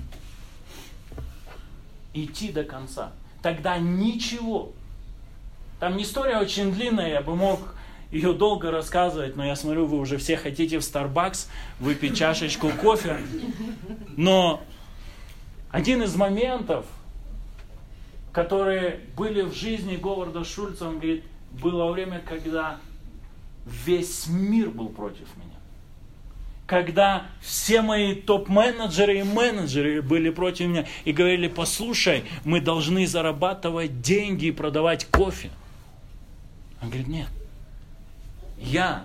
идти до конца. Тогда ничего. Там история очень длинная, я бы мог ее долго рассказывать, но я смотрю, вы уже все хотите в Starbucks выпить чашечку кофе. Но один из моментов, которые были в жизни Говарда Шульца, он говорит, было время, когда весь мир был против меня. Когда все мои топ-менеджеры и менеджеры были против меня и говорили, послушай, мы должны зарабатывать деньги и продавать кофе. Он говорит, нет. Я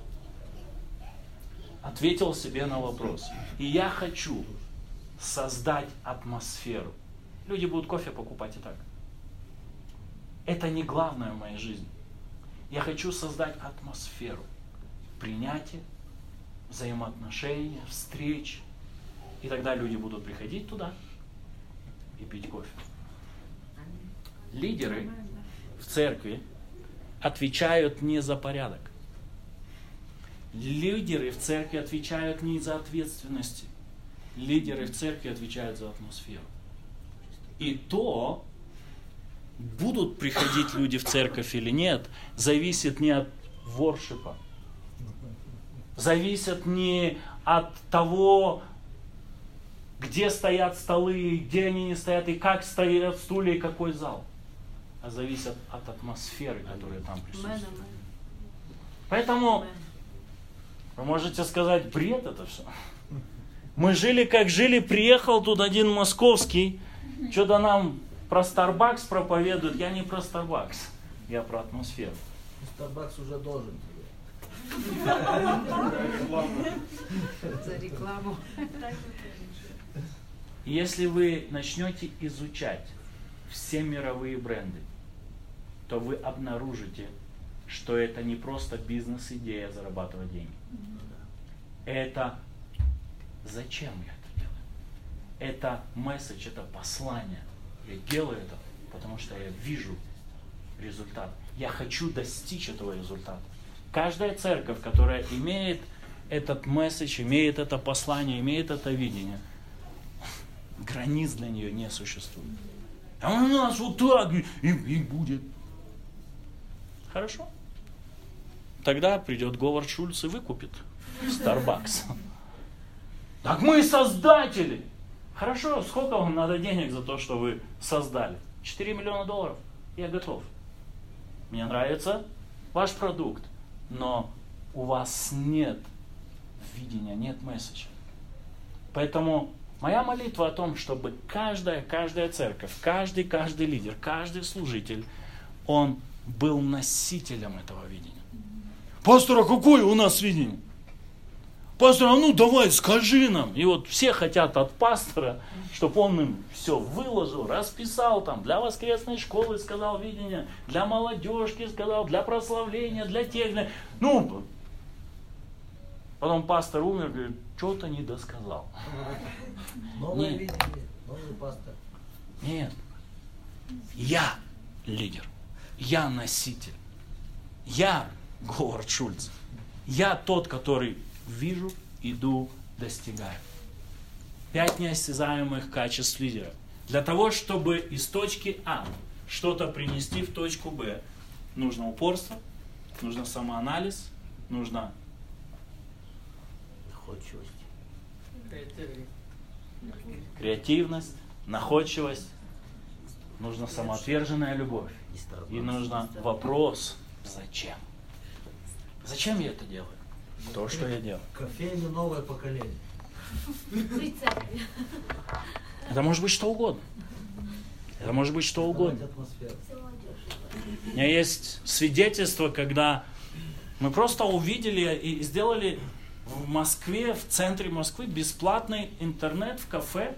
ответил себе на вопрос. И я хочу создать атмосферу. Люди будут кофе покупать и так. Это не главное в моей жизни. Я хочу создать атмосферу принятия, взаимоотношения, встреч. И тогда люди будут приходить туда и пить кофе. Лидеры в церкви отвечают не за порядок. Лидеры в церкви отвечают не за ответственности. Лидеры в церкви отвечают за атмосферу. И то, будут приходить люди в церковь или нет, зависит не от воршипа. Зависит не от того, где стоят столы, где они не стоят, и как стоят стулья, и какой зал. А зависит от атмосферы, которая там присутствует. Поэтому вы можете сказать, бред это все. Мы жили как жили, приехал тут один московский, что-то нам про Starbucks проповедует. Я не про Starbucks, я про атмосферу. Starbucks уже должен. За рекламу. Если вы начнете изучать все мировые бренды, то вы обнаружите, что это не просто бизнес-идея зарабатывать деньги. Это зачем я это делаю? Это месседж, это послание. Я делаю это, потому что я вижу результат. Я хочу достичь этого результата. Каждая церковь, которая имеет этот месседж, имеет это послание, имеет это видение, границ для нее не существует. А у нас вот так и будет. Хорошо. Тогда придет Говард Шульц и выкупит Starbucks. Так мы создатели. Хорошо, сколько вам надо денег за то, что вы создали? 4 миллиона долларов. Я готов. Мне нравится ваш продукт, но у вас нет видения, нет месседжа. Поэтому моя молитва о том, чтобы каждая церковь, каждый лидер, каждый служитель, он был носителем этого видения. Пастор, а какое у нас видение? Пастор, а ну давай, скажи нам. И вот все хотят от пастора, чтобы он им все выложил, расписал там, для воскресной школы сказал видение, для молодежки сказал, для прославления, для тех. Ну, потом пастор умер, говорит, что-то не досказал. Новое Нет. видение, новый пастор. Нет. Я лидер. Я носитель. Я Говард Шульц. Я тот, который вижу, иду, достигаю. 5 неосязаемых качеств лидера. Для того, чтобы из точки А что-то принести в точку Б, нужно упорство, нужно самоанализ, нужно креативность, находчивость, нужна самоотверженная любовь. И нужно вопрос, зачем? Зачем я это делаю? То, что я делаю. Кофейня новое поколение. Это может быть что угодно. Это может быть что угодно. Атмосфера. У меня есть свидетельство, когда мы просто увидели и сделали в Москве, в центре Москвы, бесплатный интернет в кафе.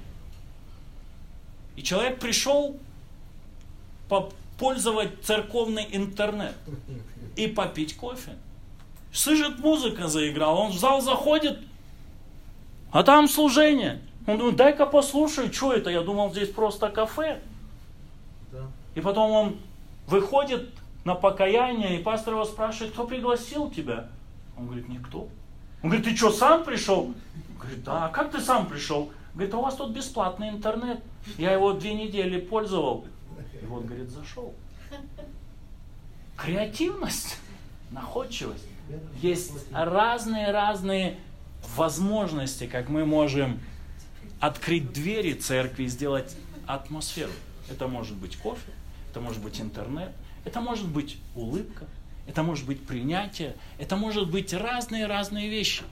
И человек пришел попользовать церковный интернет и попить кофе. Слышит, музыка заиграла, он в зал заходит, а там служение. Он думает, дай-ка послушай, что это? Я думал, здесь просто кафе. Да. И потом он выходит на покаяние, и пастор его спрашивает, кто пригласил тебя? Он говорит, никто. Он говорит, ты что, сам пришел? Он говорит, да, а как ты сам пришел? Говорит, а у вас тут бесплатный интернет. Я его 2 недели пользовал. И вот, говорит, зашел. Креативность, находчивость. Есть разные возможности, как мы можем открыть двери церкви и сделать атмосферу. Это может быть кофе, это может быть интернет, это может быть улыбка, это может быть принятие, это может быть разные вещи.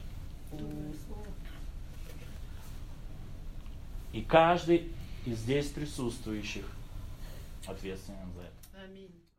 И каждый из здесь присутствующих ответственен за это. Аминь.